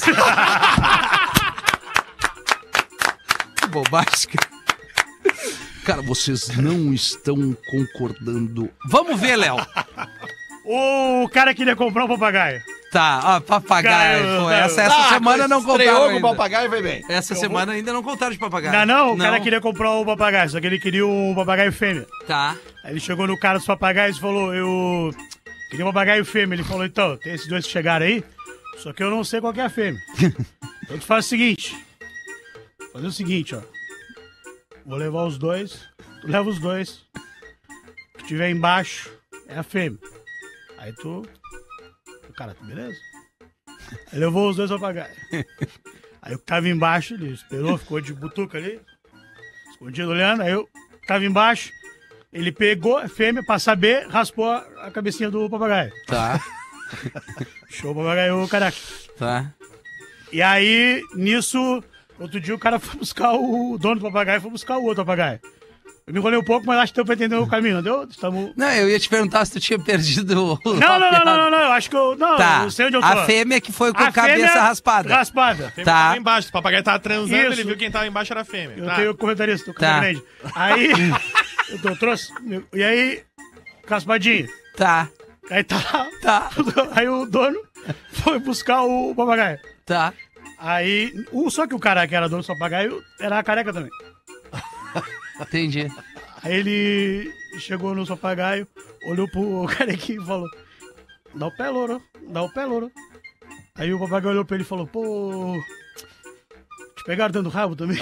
Que bobagem. Cara, vocês não estão concordando. Vamos ver, Léo.
O cara queria comprar um papagaio.
Tá, ó, papagaio.
Cara,
Pô,
eu-
essa essa
Ah,
semana não
estreou
contaram
com o
ainda.
papagaio, vai bem.
Essa semana ainda não contaram de papagaio.
Não, não, o cara queria comprar um papagaio, só que ele queria um papagaio fêmea.
Tá.
Aí ele chegou no cara dos papagaios e falou, eu queria um papagaio fêmea. Ele falou, então, tem esses dois que chegaram aí, só que eu não sei qual que é a fêmea. Então tu faz o seguinte, fazer o seguinte, ó. Vou levar os dois, tu leva os dois, o que tiver embaixo é a fêmea. Aí tu, o cara, beleza? Aí levou os dois papagaios. Aí o que tava embaixo, ele esperou, ficou de butuca ali, escondido olhando, aí eu tava embaixo, ele pegou a fêmea pra saber, raspou a a cabecinha do papagaio.
Tá,
Show, papagaio, caraca.
tá.
E aí, nisso, outro dia o cara foi buscar o, o dono do papagaio, foi buscar o outro papagaio. Eu me enrolei um pouco, mas acho que deu pra entender o caminho, não deu? Estamos...
Não, eu ia te perguntar se tu tinha perdido o...
Não, não, não, não, não, não, eu acho que eu... Não,
Tá,
eu sei onde eu tô.
a fêmea que foi com a,
A
cabeça
fêmea
raspada.
Raspada.
Fêmea
Tá.
tava embaixo, o papagaio tava transando,
Isso.
ele viu quem tava embaixo era a fêmea.
Eu
Tá.
tenho o comentarista do
Tá.
Campo Grande. Aí, eu tô, trouxe, meu- e aí, raspadinho.
Tá,
Aí tá,
tá,
aí o dono foi buscar o papagaio.
tá.
Aí, o, só que o cara que era dono do papagaio era careca também.
Entendi.
Aí ele chegou no papagaio, olhou pro carequinho e falou, dá o pé, louro, dá o pé, louro. Aí o papagaio olhou pra ele e falou, pô, te pegaram dando rabo também?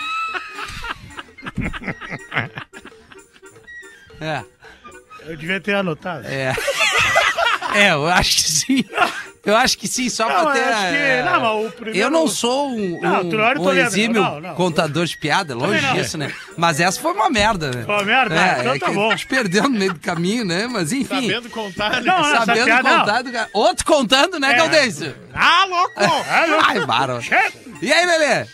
É,
Eu devia ter anotado.
é. É, eu acho que sim. Eu acho que sim, só
Não,
pra ter...
eu acho que-
é,
não, mas o primeiro-
Eu não sou um,
Não,
um,
tu não era
um
Toledo,
exímio
não, não.
contador de piada, longe
Também não.
disso, né? Mas essa foi uma merda, né?
Foi uma merda?
É,
Então
é
tá
que
bom.
a gente perdeu no meio do caminho, né? Mas enfim,
Sabendo contar, né?
Não, não, essa
sabendo
piada, não.
contar... do cara- Outro contando, né,
É.
Gaudêncio?
Ah, louco!
Ai, baro. E aí, Lelê?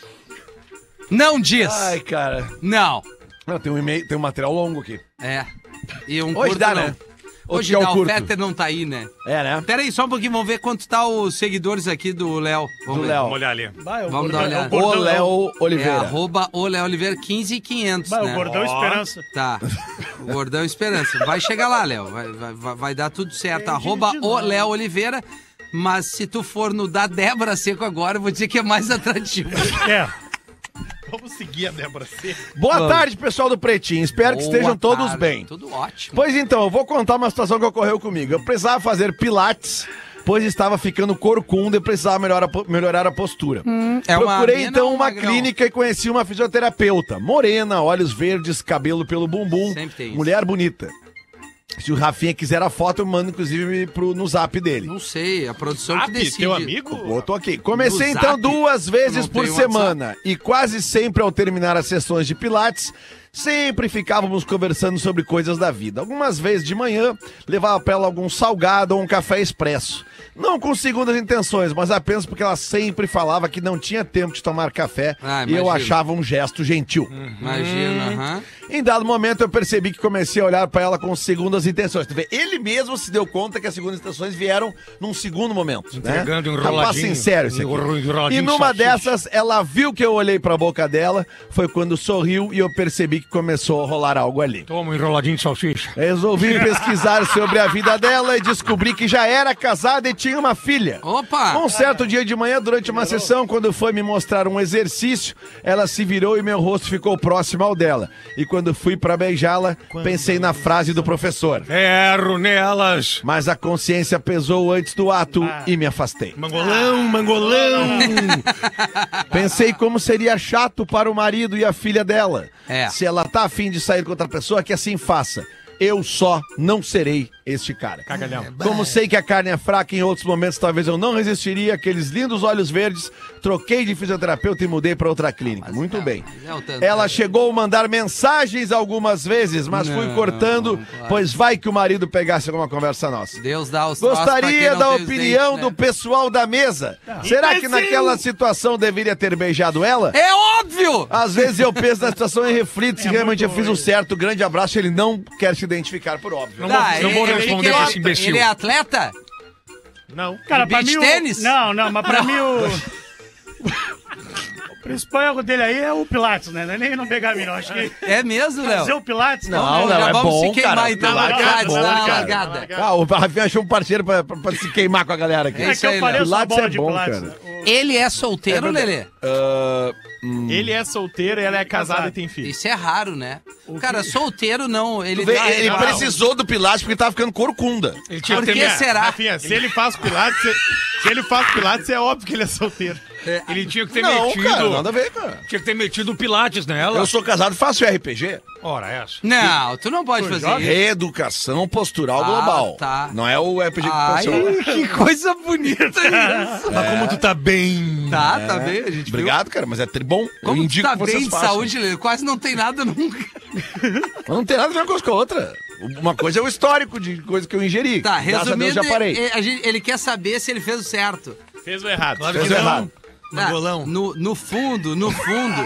Não diz.
Ai, cara.
Não.
Não, tem um e-mail, tem um material longo aqui.
É. E um
Hoje
curto
dá,
não.
né?
Hoje
Hoje é
dá,
o
o
curto.
Fetter não tá aí, né?
É, né?
Pera aí, só um pouquinho, vamos ver quanto tá os seguidores aqui do Léo. Vamos
Do
ver.
Léo.
Vamos olhar ali.
Vai, o
Vamos dar uma
gordão-
olhada.
o
O
gordão-
Léo
É
Oliveira.
arroba o Léo Oliveira quinze e quinhentos,
Vai,
né?
o Gordão Esperança.
Tá. O Gordão Esperança. Vai chegar lá, Léo. Vai, vai, vai- vai dar tudo certo. Arroba o Léo Oliveira. Mas se tu for no da Débora Seco agora, eu vou dizer que é mais atrativo.
É.
Vamos seguir a Débora C.
Boa
Vamos.
tarde, pessoal do Pretinho. Espero que
Boa
estejam todos
tarde.
bem.
Tudo ótimo.
Pois então, eu vou contar uma situação que ocorreu comigo. Eu precisava fazer pilates, pois estava ficando corcunda e precisava melhorar, a po- melhorar a postura.
é uma
Procurei
mina
então
ou um
uma
magrão?
clínica e conheci uma fisioterapeuta. Morena, olhos verdes, cabelo pelo bumbum.
Sempre tem isso.
Mulher bonita. Se o Rafinha quiser a foto, eu mando inclusive pro, no zap dele.
Não sei, a produção que
Zap,
decide.
teu amigo?
Botou aqui. Comecei
No
então
Zap?
duas vezes
Não
por
tem
semana e quase sempre ao terminar as sessões de pilates, sempre ficávamos conversando sobre coisas da vida. Algumas vezes de manhã, levava pra ela algum salgado ou um café expresso. Não com segundas intenções, mas apenas porque ela sempre falava que não tinha tempo de tomar café
Ah,
e eu
imagino.
achava um gesto gentil.
Imagina, aham.
Em dado momento, eu percebi que comecei a olhar pra ela com segundas intenções. Tu vê, ele mesmo se deu conta que as segundas intenções vieram num segundo momento.
Entregando
né?
enroladinho.
Rapaz sincero isso aqui.
Enro- enroladinho
E numa
salsicha.
dessas, ela viu que eu olhei pra boca dela, foi quando sorriu e eu percebi que começou a rolar algo ali.
Toma um enroladinho de salsicha.
Resolvi pesquisar sobre a vida dela e descobri que já era casada e tinha uma filha.
Opa!
Um certo dia de manhã, durante uma sessão, quando foi me mostrar um exercício, ela se virou e meu rosto ficou próximo ao dela. E quando fui pra beijá-la, pensei na frase do professor.
Erro nelas.
Mas a consciência pesou antes do ato e me afastei.
Mangolão, mangolão.
Pensei como seria chato para o marido e a filha dela.
É.
Se ela tá afim de sair com outra pessoa, que assim faça. Eu só não serei este cara.
Cagalhão.
Como sei que a carne é fraca, em outros momentos talvez eu não resistiria àqueles lindos olhos verdes, troquei de fisioterapeuta e mudei para outra clínica. Muito
é,
bem.
é o tanto,
Ela
né?
chegou a mandar mensagens algumas vezes, mas fui
Não,
cortando,
claro.
pois vai que o marido pegasse alguma conversa nossa.
Deus dá os troços pra quem
Gostaria
não
da
tem os
opinião
dentes,
do
né?
pessoal da mesa. Será que
Imbecil!
naquela situação deveria ter beijado ela?
É óbvio!
Às vezes eu penso na situação e reflito se
É
realmente eu
muito
fiz o certo. Grande abraço, ele não quer se identificar por óbvio.
Não
Tá,
vou, não vou
ele-
responder
ele-
pra esse imbecil.
Ele é atleta?
Não.
Cara,
De
pra
beach
mim. o-
tênis?
Não, não, mas pra mim o. O principal erro dele aí é o Pilates, né? Não é nem não pegar a mim, não. Acho que
É mesmo,
fazer
Léo?
o Pilates.
Não,
não,
Léo,
Já
é
vamos
bom,
se queimar
cara.
então.
Na largada,
Pilates,
na
na
largada,
largada.
na largada.
Ah, o Rafinha achou um parceiro pra, pra, pra se queimar com a galera aqui.
É
isso
que eu
aí,
pareço uma
Pilates
bola
é
de
bom,
Pilates.
cara.
né? O-
Ele é solteiro,
É verdade.
Lelê?
Ah,
Ele é solteiro, ela é casada e tem filho.
Isso é raro, né? Cara, solteiro não. Ele,
vê,
dá-
ele
não.
precisou do Pilates porque tava ficando corcunda.
Ele tinha
Por
que ter
que
me-
será?
Rafinha, se ele faz pilates, se, se ele faz pilates, é óbvio que ele é solteiro.
Ele tinha que ter
Não,
metido.
cara, nada a ver, cara.
Tinha que ter metido um Pilates nela.
Eu sou casado, faço R P G.
Ora, essa.
Não, tu não pode fazer isso.
Reeducação postural
Ah,
global.
tá.
Não é o R P G que
Ai,
funciona.
que coisa bonita isso.
Mas como tu tá bem.
Tá, tá bem, a gente viu.
Obrigado, cara, mas é tri bom. Eu
Como tu
indico
tá
que vocês
bem de
façam.
saúde, Lelê? Quase não tem nada nunca.
Mas não tem nada a ver uma coisa com a outra. Uma coisa é o histórico de coisa que eu ingeri.
Tá,
Graças a Deus,
resumindo,
já parei.
é- é- a gente- ele quer saber se ele fez o certo.
Fez o errado.
Claro
Fez
que não.
errado.
Tá,
Mangolão.
no, no fundo, no fundo,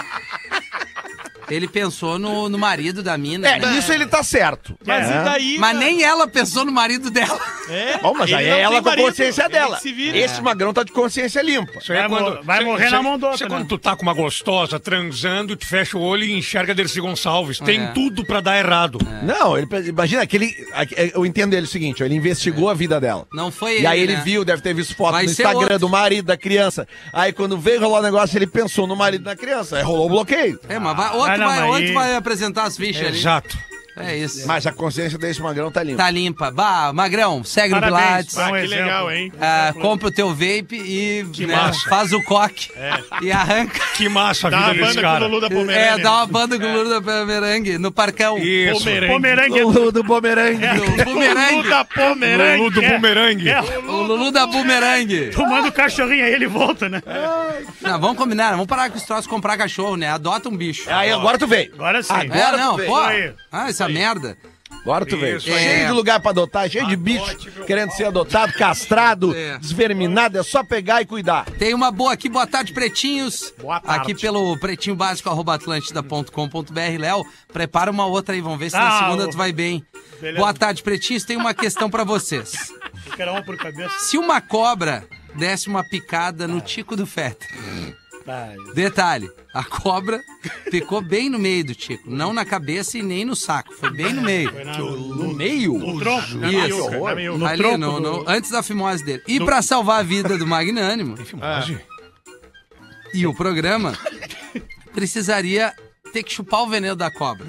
ele pensou no, no marido da mina,
É,
né?
nisso ele tá certo.
Mas
É.
e daí?
Mas
cara?
nem ela pensou no marido dela.
É,
Bom, mas
ele
aí
não
é ela
tem
com a
marido,
consciência
ele
dela.
que se vira.
Esse magrão tá de consciência limpa.
Isso aí é
Vai mo-
quando,
vai
isso-
morrer
isso
na
aí-
mão do outro,
Isso é
né?
quando tu tá com uma gostosa transando, tu fecha o olho e enxerga Dercy Gonçalves. Tem
É.
tudo pra dar errado.
Não, ele, imagina que ele. Eu entendo ele o seguinte: ó, ele investigou a vida dela.
Não foi
E
ele,
aí ele
né?
viu, deve ter visto foto
Vai
no
ser
Instagram
outro.
do marido, da criança. Aí quando veio rolar o negócio, ele pensou no marido da criança. Aí rolou o bloqueio.
É, mas vai, outro,
Ah, não,
vai,
mas
outro
aí-
vai apresentar as fichas ali.
Exato.
É isso.
Mas a consciência desse magrão tá limpa.
Tá limpa. Bah, Magrão, segue
Parabéns,
no Pilates.
foi um
Ah, que
exemplo.
legal, hein?
Ah, compra o teu vape e né,
massa.
faz o coque. E arranca.
Que massa a
Dá uma
vida desse
banda com o
cara.
Lulu da
É,
Pomerânia.
dá uma banda com o Lulu da Pomerangue no Parcão.
Isso.
Pomerânia.
Pomerangue.
Lulu do bumerangue.
No
Lulu
Bumerangue.
da Pomerânia.
Lulu do
É.
bumerangue.
É,
O Lulu da Bumerangue.
tomando o cachorrinho aí, ele volta, né?
Não, vamos combinar, vamos parar com os troços, comprar cachorro, né? Adota um bicho.
Aí agora tu veio.
Agora sim.
Agora
É,
tu
não,
veio.
pô.
Aí.
Ah, essa merda.
Agora tu veio.
Isso
aí.
Cheio
É.
de lugar pra adotar, cheio de bicho querendo ser adotado, castrado,
É.
desverminado. É só pegar e cuidar.
Tem uma boa aqui, boa tarde, pretinhos.
Boa tarde.
Aqui pelo pretinho básico, arroba atlântida ponto com ponto b r. Léo, prepara uma outra aí, vamos ver se na
Ah,
segunda
o-
tu vai bem.
Beleza.
Boa tarde, pretinhos. Tem uma questão pra vocês.
Eu quero uma por cabeça.
Se uma cobra desse uma picada no tico do Fetter.
Ai,
Detalhe, a cobra picou bem no meio do tico, não na cabeça e nem no saco, foi bem no meio.
foi na-
No meio?
No tronco. Na
Isso.
meiuca, na meiuca. No
Ali,
tronco
no-
do-
no- antes da fimose dele. E pra salvar a vida do Magnânimo e o programa, precisaria ter que chupar o veneno da cobra.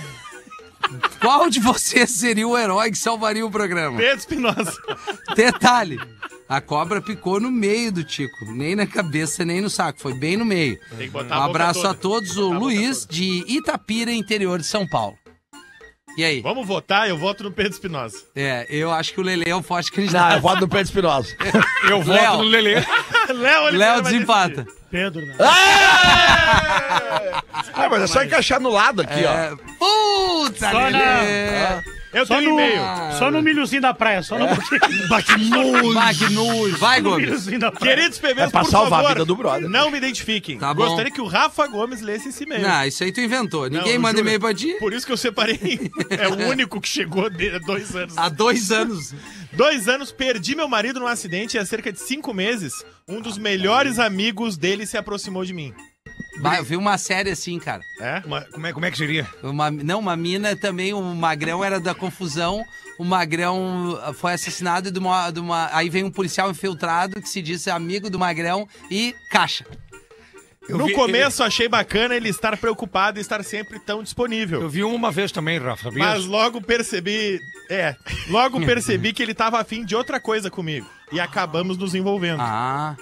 Qual de vocês seria o herói que salvaria o programa?
Pedro Espinosa.
Detalhe, a cobra picou no meio do tico, nem na cabeça, nem no saco, foi bem no meio.
Tem que botar
Um
a boca
abraço
toda.
a todos, o
Botar a boca
Luiz de Itapira, interior de São Paulo. E aí?
Vamos votar? Eu voto no Pedro Espinosa.
É, eu acho que o Lelê é um forte
Não,
candidato.
eu voto no Pedro Espinosa.
Eu voto
Léo.
no Lelê.
Léo Oliveira
Léo
vai
desempata.
Pedro, né?
Ah, mas é só encaixar no lado aqui, ó.
É, putz,
Só
Lelê.
decidir. Eu
Só
tenho
no,
e-mail.
só no milhozinho da praia, só no
Magnus, vai, Gomes.
milhozinho da praia.
Queridos bebês,
É pra
por
salvar a
favor,
vida do brother.
não me identifiquem.
Tá bom.
Gostaria que o Rafa Gomes lesse esse e-mail.
Não, isso aí tu inventou.
Não,
Ninguém
eu
manda
juro.
e-mail pra ti.
Por isso que eu separei. É o único que chegou de há dois anos.
Há dois anos.
Dois anos, perdi meu marido num acidente e há cerca de cinco meses, um dos melhores amigos dele se aproximou de mim.
Vai, eu vi uma série assim, cara.
É?
Uma- como, é, como é que seria?
Uma, não, uma mina também, o Magrão era da confusão. O Magrão foi assassinado de uma, de uma. Aí vem um policial infiltrado que se diz amigo do Magrão e caixa.
Eu
no
vi-
começo achei bacana ele estar preocupado e estar sempre tão disponível.
Eu vi uma vez também, Rafa, sabia?
Mas logo percebi. É, logo percebi que ele tava afim de outra coisa comigo. E acabamos nos envolvendo.
Ah.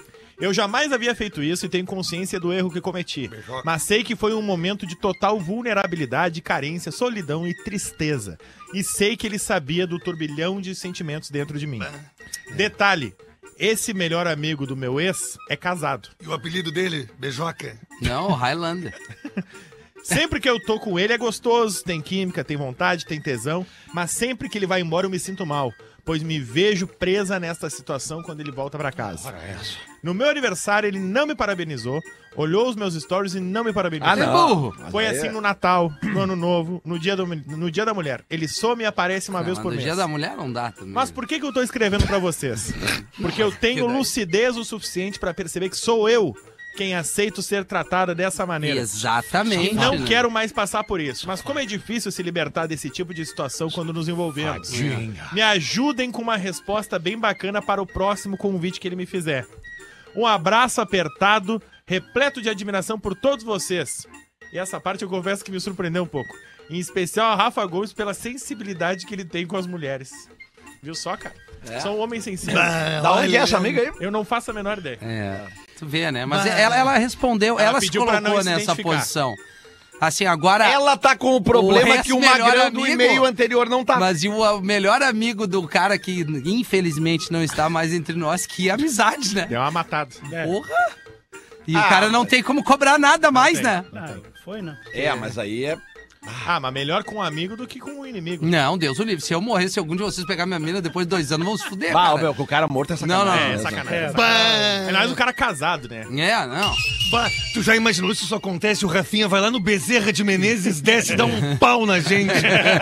Eu jamais havia feito isso e tenho consciência do erro que cometi. Mas sei que foi um momento de total vulnerabilidade, carência, solidão e tristeza. E sei que ele sabia do turbilhão de sentimentos dentro de mim. Detalhe, esse melhor amigo do meu ex é casado.
E o apelido dele? Beijoca?
Não, Highlander.
Sempre que eu tô com ele é gostoso, tem química, tem vontade, tem tesão, mas sempre que ele vai embora eu me sinto mal, pois me vejo presa nesta situação quando ele volta pra casa. No meu aniversário ele não me parabenizou, olhou os meus stories e não me parabenizou.
Ah, não.
Foi
Mas aí
assim
é-
no Natal, no Ano Novo, no dia, do, no dia da mulher. Ele some e aparece uma
Não,
vez
mas
por
no
mês.
dia da mulher não dá também.
Mas por que, que eu tô escrevendo pra vocês? Porque eu tenho lucidez o suficiente pra perceber que sou eu quem aceito ser tratada dessa maneira.
Exatamente.
E não
né?
quero mais passar por isso. Mas como é difícil se libertar desse tipo de situação quando nos envolvemos.
Tadinha.
Me ajudem com uma resposta bem bacana para o próximo convite que ele me fizer. Um abraço apertado, repleto de admiração por todos vocês. E essa parte eu confesso que me surpreendeu um pouco. Em especial a Rafa Gomes pela sensibilidade que ele tem com as mulheres. Viu só, cara? Sou um homem sensível.
Da onde é essa amiga aí?
Eu não faço a menor ideia.
É, tu vê, né? Mas ela, ela respondeu,
Ela
ela, se
pediu pra não
colocou
se
nessa
identificar.
posição. Assim, agora...
Ela tá com o problema
O
que o
ex-melhor
Magrão do
amigo-
e-mail anterior não tá.
Mas e o, o melhor amigo do cara que infelizmente não está mais entre nós, que amizade, né?
Deu uma matada.
Porra! E o cara não tem como cobrar nada mais,
tem.
né?
Ah, foi, né?
É, mas aí é...
Ah, mas melhor com um amigo do que com um inimigo.
Não, Deus o livre. Se eu morrer, se algum de vocês pegar minha mina depois de dois anos, vão se fuder,
Ah,
cara.
meu, com o cara morto é
Não,
sacanagem.
não.
É,
né?
sacanagem. É mais um cara casado, né?
É, não.
Bah, tu já imaginou se isso acontece? O Rafinha vai lá no Bezerra de Menezes, desce e dá um pau na gente.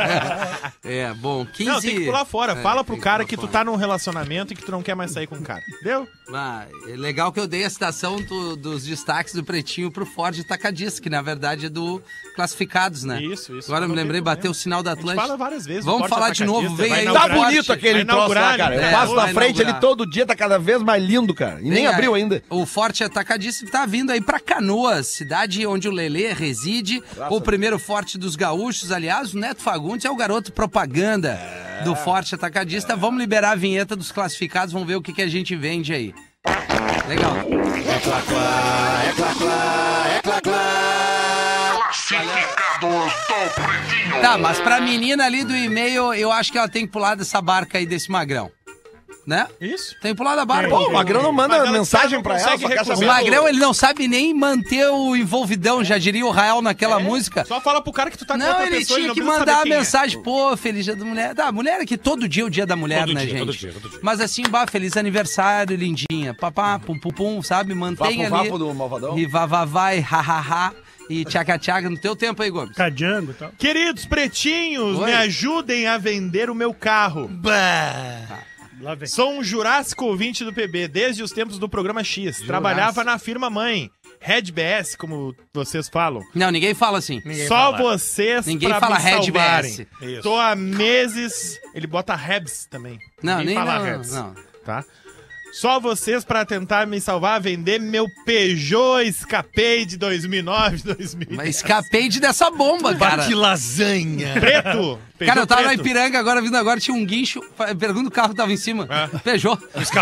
É, bom, quinze...
Não, tem que pular fora.
É,
Fala
tem
pro cara
pular
que tu
fora.
tá num relacionamento e que tu não quer mais sair com o cara. Deu?
Ah, é legal que eu dei a citação do- dos destaques do Pretinho pro Ford Tacadista, que na verdade é do Classificados, né?
Isso, isso.
Agora eu me
Não tem
lembrei,
problema.
bateu o sinal da
A gente
Atlântica.
fala várias vezes.
Vamos
o Forte
falar de novo,
Atacadista,
vem
vai
aí.
Tá
inaugurar-
bonito aquele
vai
troço lá,
inaugurar,
cara. Eu
né?
É,
passo na
vai
frente, ele
inaugurar.
todo dia tá cada vez mais lindo, cara. E nem
Vem
abriu
aí.
ainda.
O Forte Atacadista tá vindo aí pra Canoas, cidade onde o Lelê reside. O primeiro forte dos gaúchos, aliás, o Neto Fagundes é o garoto propaganda do Forte Atacadista. Vamos liberar a vinheta dos classificados, vamos ver o que, que a gente vende aí. Legal. Tá, mas pra menina ali do e-mail, eu acho que ela tem que pular dessa barca aí desse magrão. Né?
Isso.
Tem que pular da barca.
Pô, o Magrão não manda
Mas ela
mensagem
não
pra ela,
consegue
só quer
recusar.
saber.
O Magrão, ele não sabe nem manter o envolvidão, já diria o Rael naquela música.
Só fala pro cara que tu tá com
Não,
outra
ele
pessoa,
tinha
não
que
precisa
mandar a
saber quem é.
mensagem, pô, feliz dia da mulher. Tá, mulher é que todo dia é o dia da mulher,
Todo
né,
dia,
gente?
todo dia, todo dia.
Mas assim, bah, feliz aniversário, lindinha. Papá, pum, pum, pum, sabe? Mantém
Vapo,
ali.
vapo do Malvadão.
E vá, vá, vai, ha, ha, ha. E tchaca, tchaca, no teu tempo aí, Gomes.
Cajango e tal.
Queridos pretinhos,
Oi.
me ajudem a vender o meu carro.
Bah.
Lá vem.
Sou um Jurássico ouvinte do P B desde os tempos do programa X. Trabalhava na firma mãe. Red B S, como vocês falam.
Não, ninguém fala assim.
Só vocês
Ninguém
pra
fala
me
Red
salvarem.
B S.
Isso.
Tô há meses... Ele bota Rebs também.
Não,
Ninguém
nem
fala
não,
Rebs,
não.
tá? Só vocês pra tentar me salvar, vender meu Peugeot Escapade dois mil e nove, dois mil e dez.
Mas escapei de dessa bomba, cara.
Bah, que lasanha.
Preto. Peugeot
Cara, eu tava na
preto.
Ipiranga agora, vindo agora, tinha um guincho. fa- Pergunta o carro que tava em cima.
É.
Peugeot.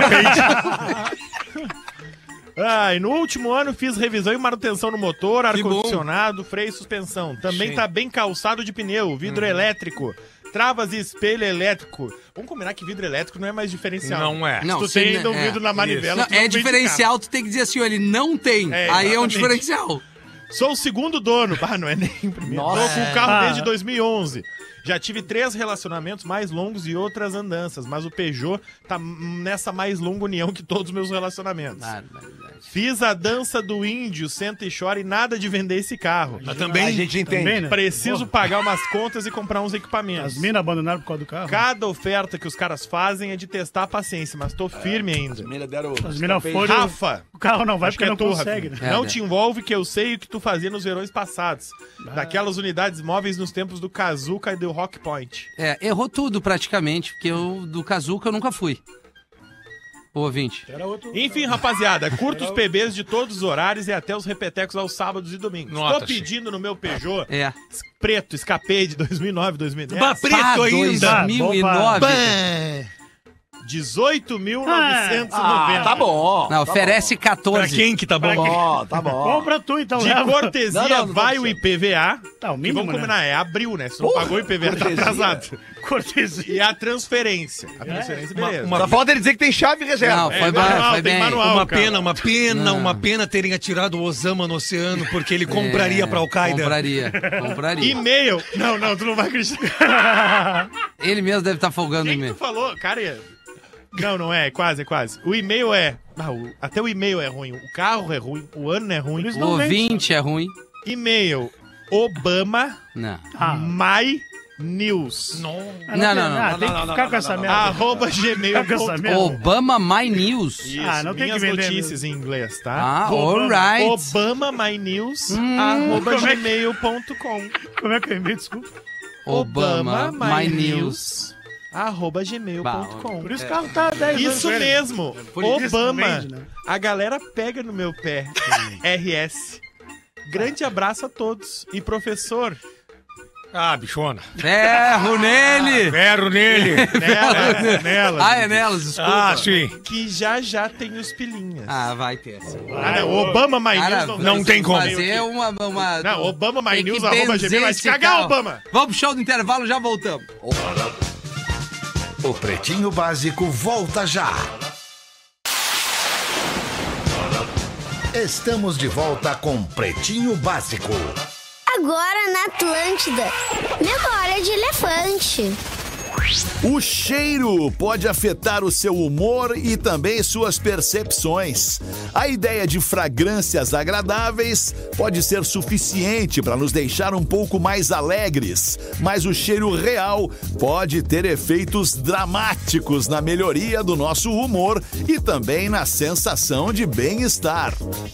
Ah, e no último ano fiz revisão e manutenção no motor,
Que bom.
ar-condicionado, freio e suspensão. Também tá bem calçado de pneu, vidro elétrico, travas e espelho elétrico. Vamos combinar que vidro elétrico não é mais diferencial.
Não é.
Não,
Se tu
sim,
tem ainda um
é.
vidro na manivela,
Não,
tu não
é
vende
diferencial, tu tem que dizer assim, ó, ele não tem.
É,
Aí é um
exatamente.
diferencial.
Sou o segundo dono. Ah, não é nem o primeiro. Tô com o carro
Ah.
desde dois mil e onze. Já tive três relacionamentos mais longos e outras andanças, mas o Peugeot tá nessa mais longa união que todos os meus relacionamentos.
Ah, verdade.
Fiz a dança do índio, senta e chora e nada de vender esse carro.
Mas também...
A gente entende.
Também, né?
Preciso pagar umas contas e comprar uns equipamentos.
As minas abandonaram por causa do carro.
Cada oferta que os caras fazem é de testar a paciência, mas tô firme ainda.
Mira deram
As minas foram.
Rafa,
O carro não vai
acho
porque
que é
não
tu,
consegue,
Rafinha.
né?
É,
Não
né?
te envolve que eu sei o que tu fazia nos verões passados. Daquelas unidades móveis nos tempos do Kazuca e do Rock Point.
É, errou tudo praticamente, porque eu do Kazuca eu nunca fui. O ouvinte.
Era outro.
Enfim, rapaziada, curto os P Bs de todos os horários e até os repetecos aos sábados e domingos. Estou
Nota-se.
pedindo no meu Peugeot
É.
preto, Escapade dois mil e nove, dois mil e dez.
Bah, preto
Pá,
ainda.
dois mil e nove.
Bah.
dezoito mil novecentos e noventa.
Ah, tá bom.
Não,
tá
oferece
Pra
quatorze.
quem que tá bom?
bom. Ó, tá bom.
Compra tu, então.
De
leva.
cortesia
Não, não, não
vai
pode
o
ser.
I P V A.
Tá, o
Que
mínimo,
vamos combinar, é abril, né? Se não
Porra,
pagou o I P V A, tá
cortesia.
atrasado.
Cortesia.
E a transferência. A transferência, beleza.
uma-
Só falta ele dizer que tem chave e reserva.
Não,
É,
foi,
manual,
bom, foi
tem
bem.
manual.
Uma
cara.
pena, uma pena,
Não.
uma pena terem atirado o Osama no oceano, porque ele compraria pra Al-Qaeda.
Compraria, compraria.
E-mail. Não, não, tu não vai acreditar.
Ele mesmo deve estar folgando
Quem
em
que
mim.
tu falou? Cara, é- não, não é, é quase, é quase. O e-mail é... Ah, o- até o e-mail é ruim, o carro é ruim, o ano é ruim.
O ouvinte é ruim.
E-mail Obama
Não.
Ah.
My News.
Não, não, não.
Ah, tem que ficar com essa merda.
Arroba gmail
Fica com essa
ponto com.
merda.
Obama My News.
Isso,
Ah, não tem
minhas
que vender,
notícias em inglês, tá?
Ah,
Obama.
alright.
Obama My News,
Hum.
arroba
Como é que-
gmail ponto com.
Como é que eu e-mail? Desculpa.
Obama My News.
arroba gmail ponto com.
Por isso que o carro tá dez anos
Isso
velho.
mesmo,
Por isso
Obama.
vende, né?
A galera pega no meu pé. R S. Grande abraço a todos. E professor,
Ah, bichona.
Ferro nele!
Ferro nele.
nela, nela,
Ah, é nelas, desculpa.
Ah, sim.
que já já tem os pilinhas.
Ah, vai ter. sim.
Ah, não, Obama My
Cara,
News
não tem como.
fazer uma, uma...
Não, Obama My
Tem que
News, arroba
benzer
gmail. Vai
esse
te cagar,
carro.
Obama.
Vamos pro show do intervalo, já voltamos.
O Pretinho Básico volta já. Estamos de volta com Pretinho Básico.
Agora na Atlântida. Memória de elefante.
O cheiro pode afetar o seu humor e também suas percepções. A ideia de fragrâncias agradáveis pode ser suficiente para nos deixar um pouco mais alegres, mas o cheiro real pode ter efeitos dramáticos na melhoria do nosso humor e também na sensação de bem-estar.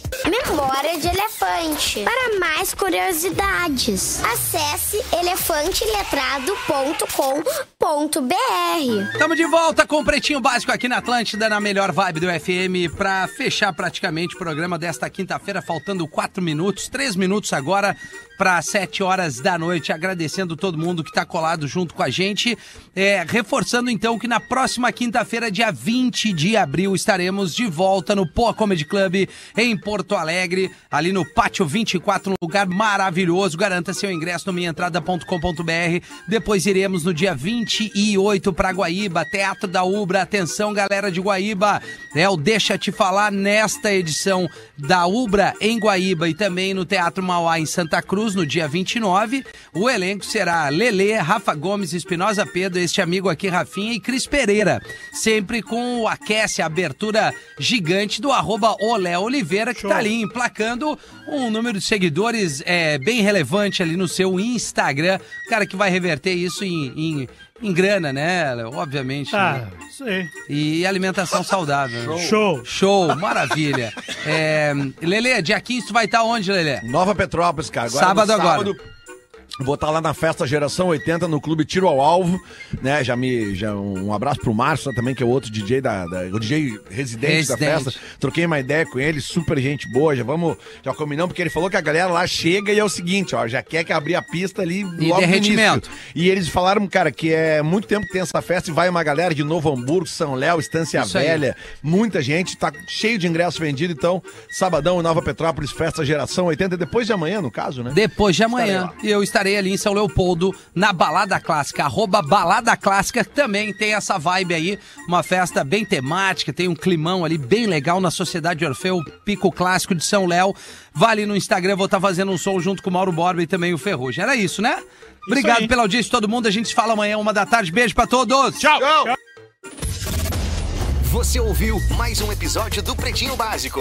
Memória de elefante. Para mais curiosidades, acesse elefante letrado ponto com ponto br.
Estamos de volta com o Pretinho Básico aqui na Atlântida, na melhor vibe do F M, para fechar praticamente o programa desta quinta-feira, faltando quatro minutos, três minutos agora para sete horas da noite, agradecendo todo mundo que está colado junto com a gente, é, reforçando então que na próxima quinta-feira, dia vinte de abril, estaremos de volta no Poa Comedy Club em Porto Alegre, ali no Pátio vinte e quatro, um lugar maravilhoso. Garanta seu ingresso no minha entrada ponto com ponto br. Depois iremos no dia vinte e oito para Guaíba, Teatro da Ubra. Atenção, galera de Guaíba, é o Deixa Te Falar nesta edição da Ubra em Guaíba e também no Teatro Mauá em Santa Cruz no dia vinte e nove. O elenco será Lelê, Rafa Gomes, Espinosa Pedro, este amigo aqui, Rafinha, e Cris Pereira, sempre com o aquece, a abertura gigante do arroba Olé Oliveira, que tá ali emplacando um número de seguidores é, bem relevante ali no seu Instagram, cara que vai reverter isso em, em, em grana, né? Obviamente.
Ah,
né?
isso aí.
E alimentação saudável. né?
Show.
Show, maravilha. É, Lelê, dia quinze tu vai estar onde, Lelê?
Nova Petrópolis, cara. Agora,
Sábado
no
agora.
Vou estar lá na festa Geração oitenta no Clube Tiro ao Alvo, né? Já me, já um abraço pro Márcio também, que é o outro D J da, da o D J residente,
Residente.
da festa. Troquei uma ideia com ele, super gente boa. Já vamos, já combinamos, porque ele falou que a galera lá chega e é o seguinte, ó, já quer que abrir a pista ali
E
logo no
derretimento.
início. E eles falaram, cara, que é muito tempo que tem essa festa e vai uma galera de Novo Hamburgo, São Léo, Estância
Isso aí.
Velha, muita gente, tá cheio de ingresso vendido, então, sabadão, Nova Petrópolis, festa Geração oitenta, depois de amanhã, no caso, né?
Depois de amanhã.
Estarei
E eu estarei ali em São Leopoldo, na Balada Clássica, arroba Balada Clássica, também tem essa vibe aí, uma festa bem temática, tem um climão ali bem legal na Sociedade Orfeu, Pico Clássico de São Léo. Vai ali no Instagram, vou estar fazendo um som junto com o Mauro Borba e também o Ferrugem. Era isso, né? Obrigado
aí.
pela audiência de todo mundo, a gente se fala amanhã, uma da tarde. Beijo pra todos!
Tchau.
Você ouviu mais um episódio do Pretinho Básico.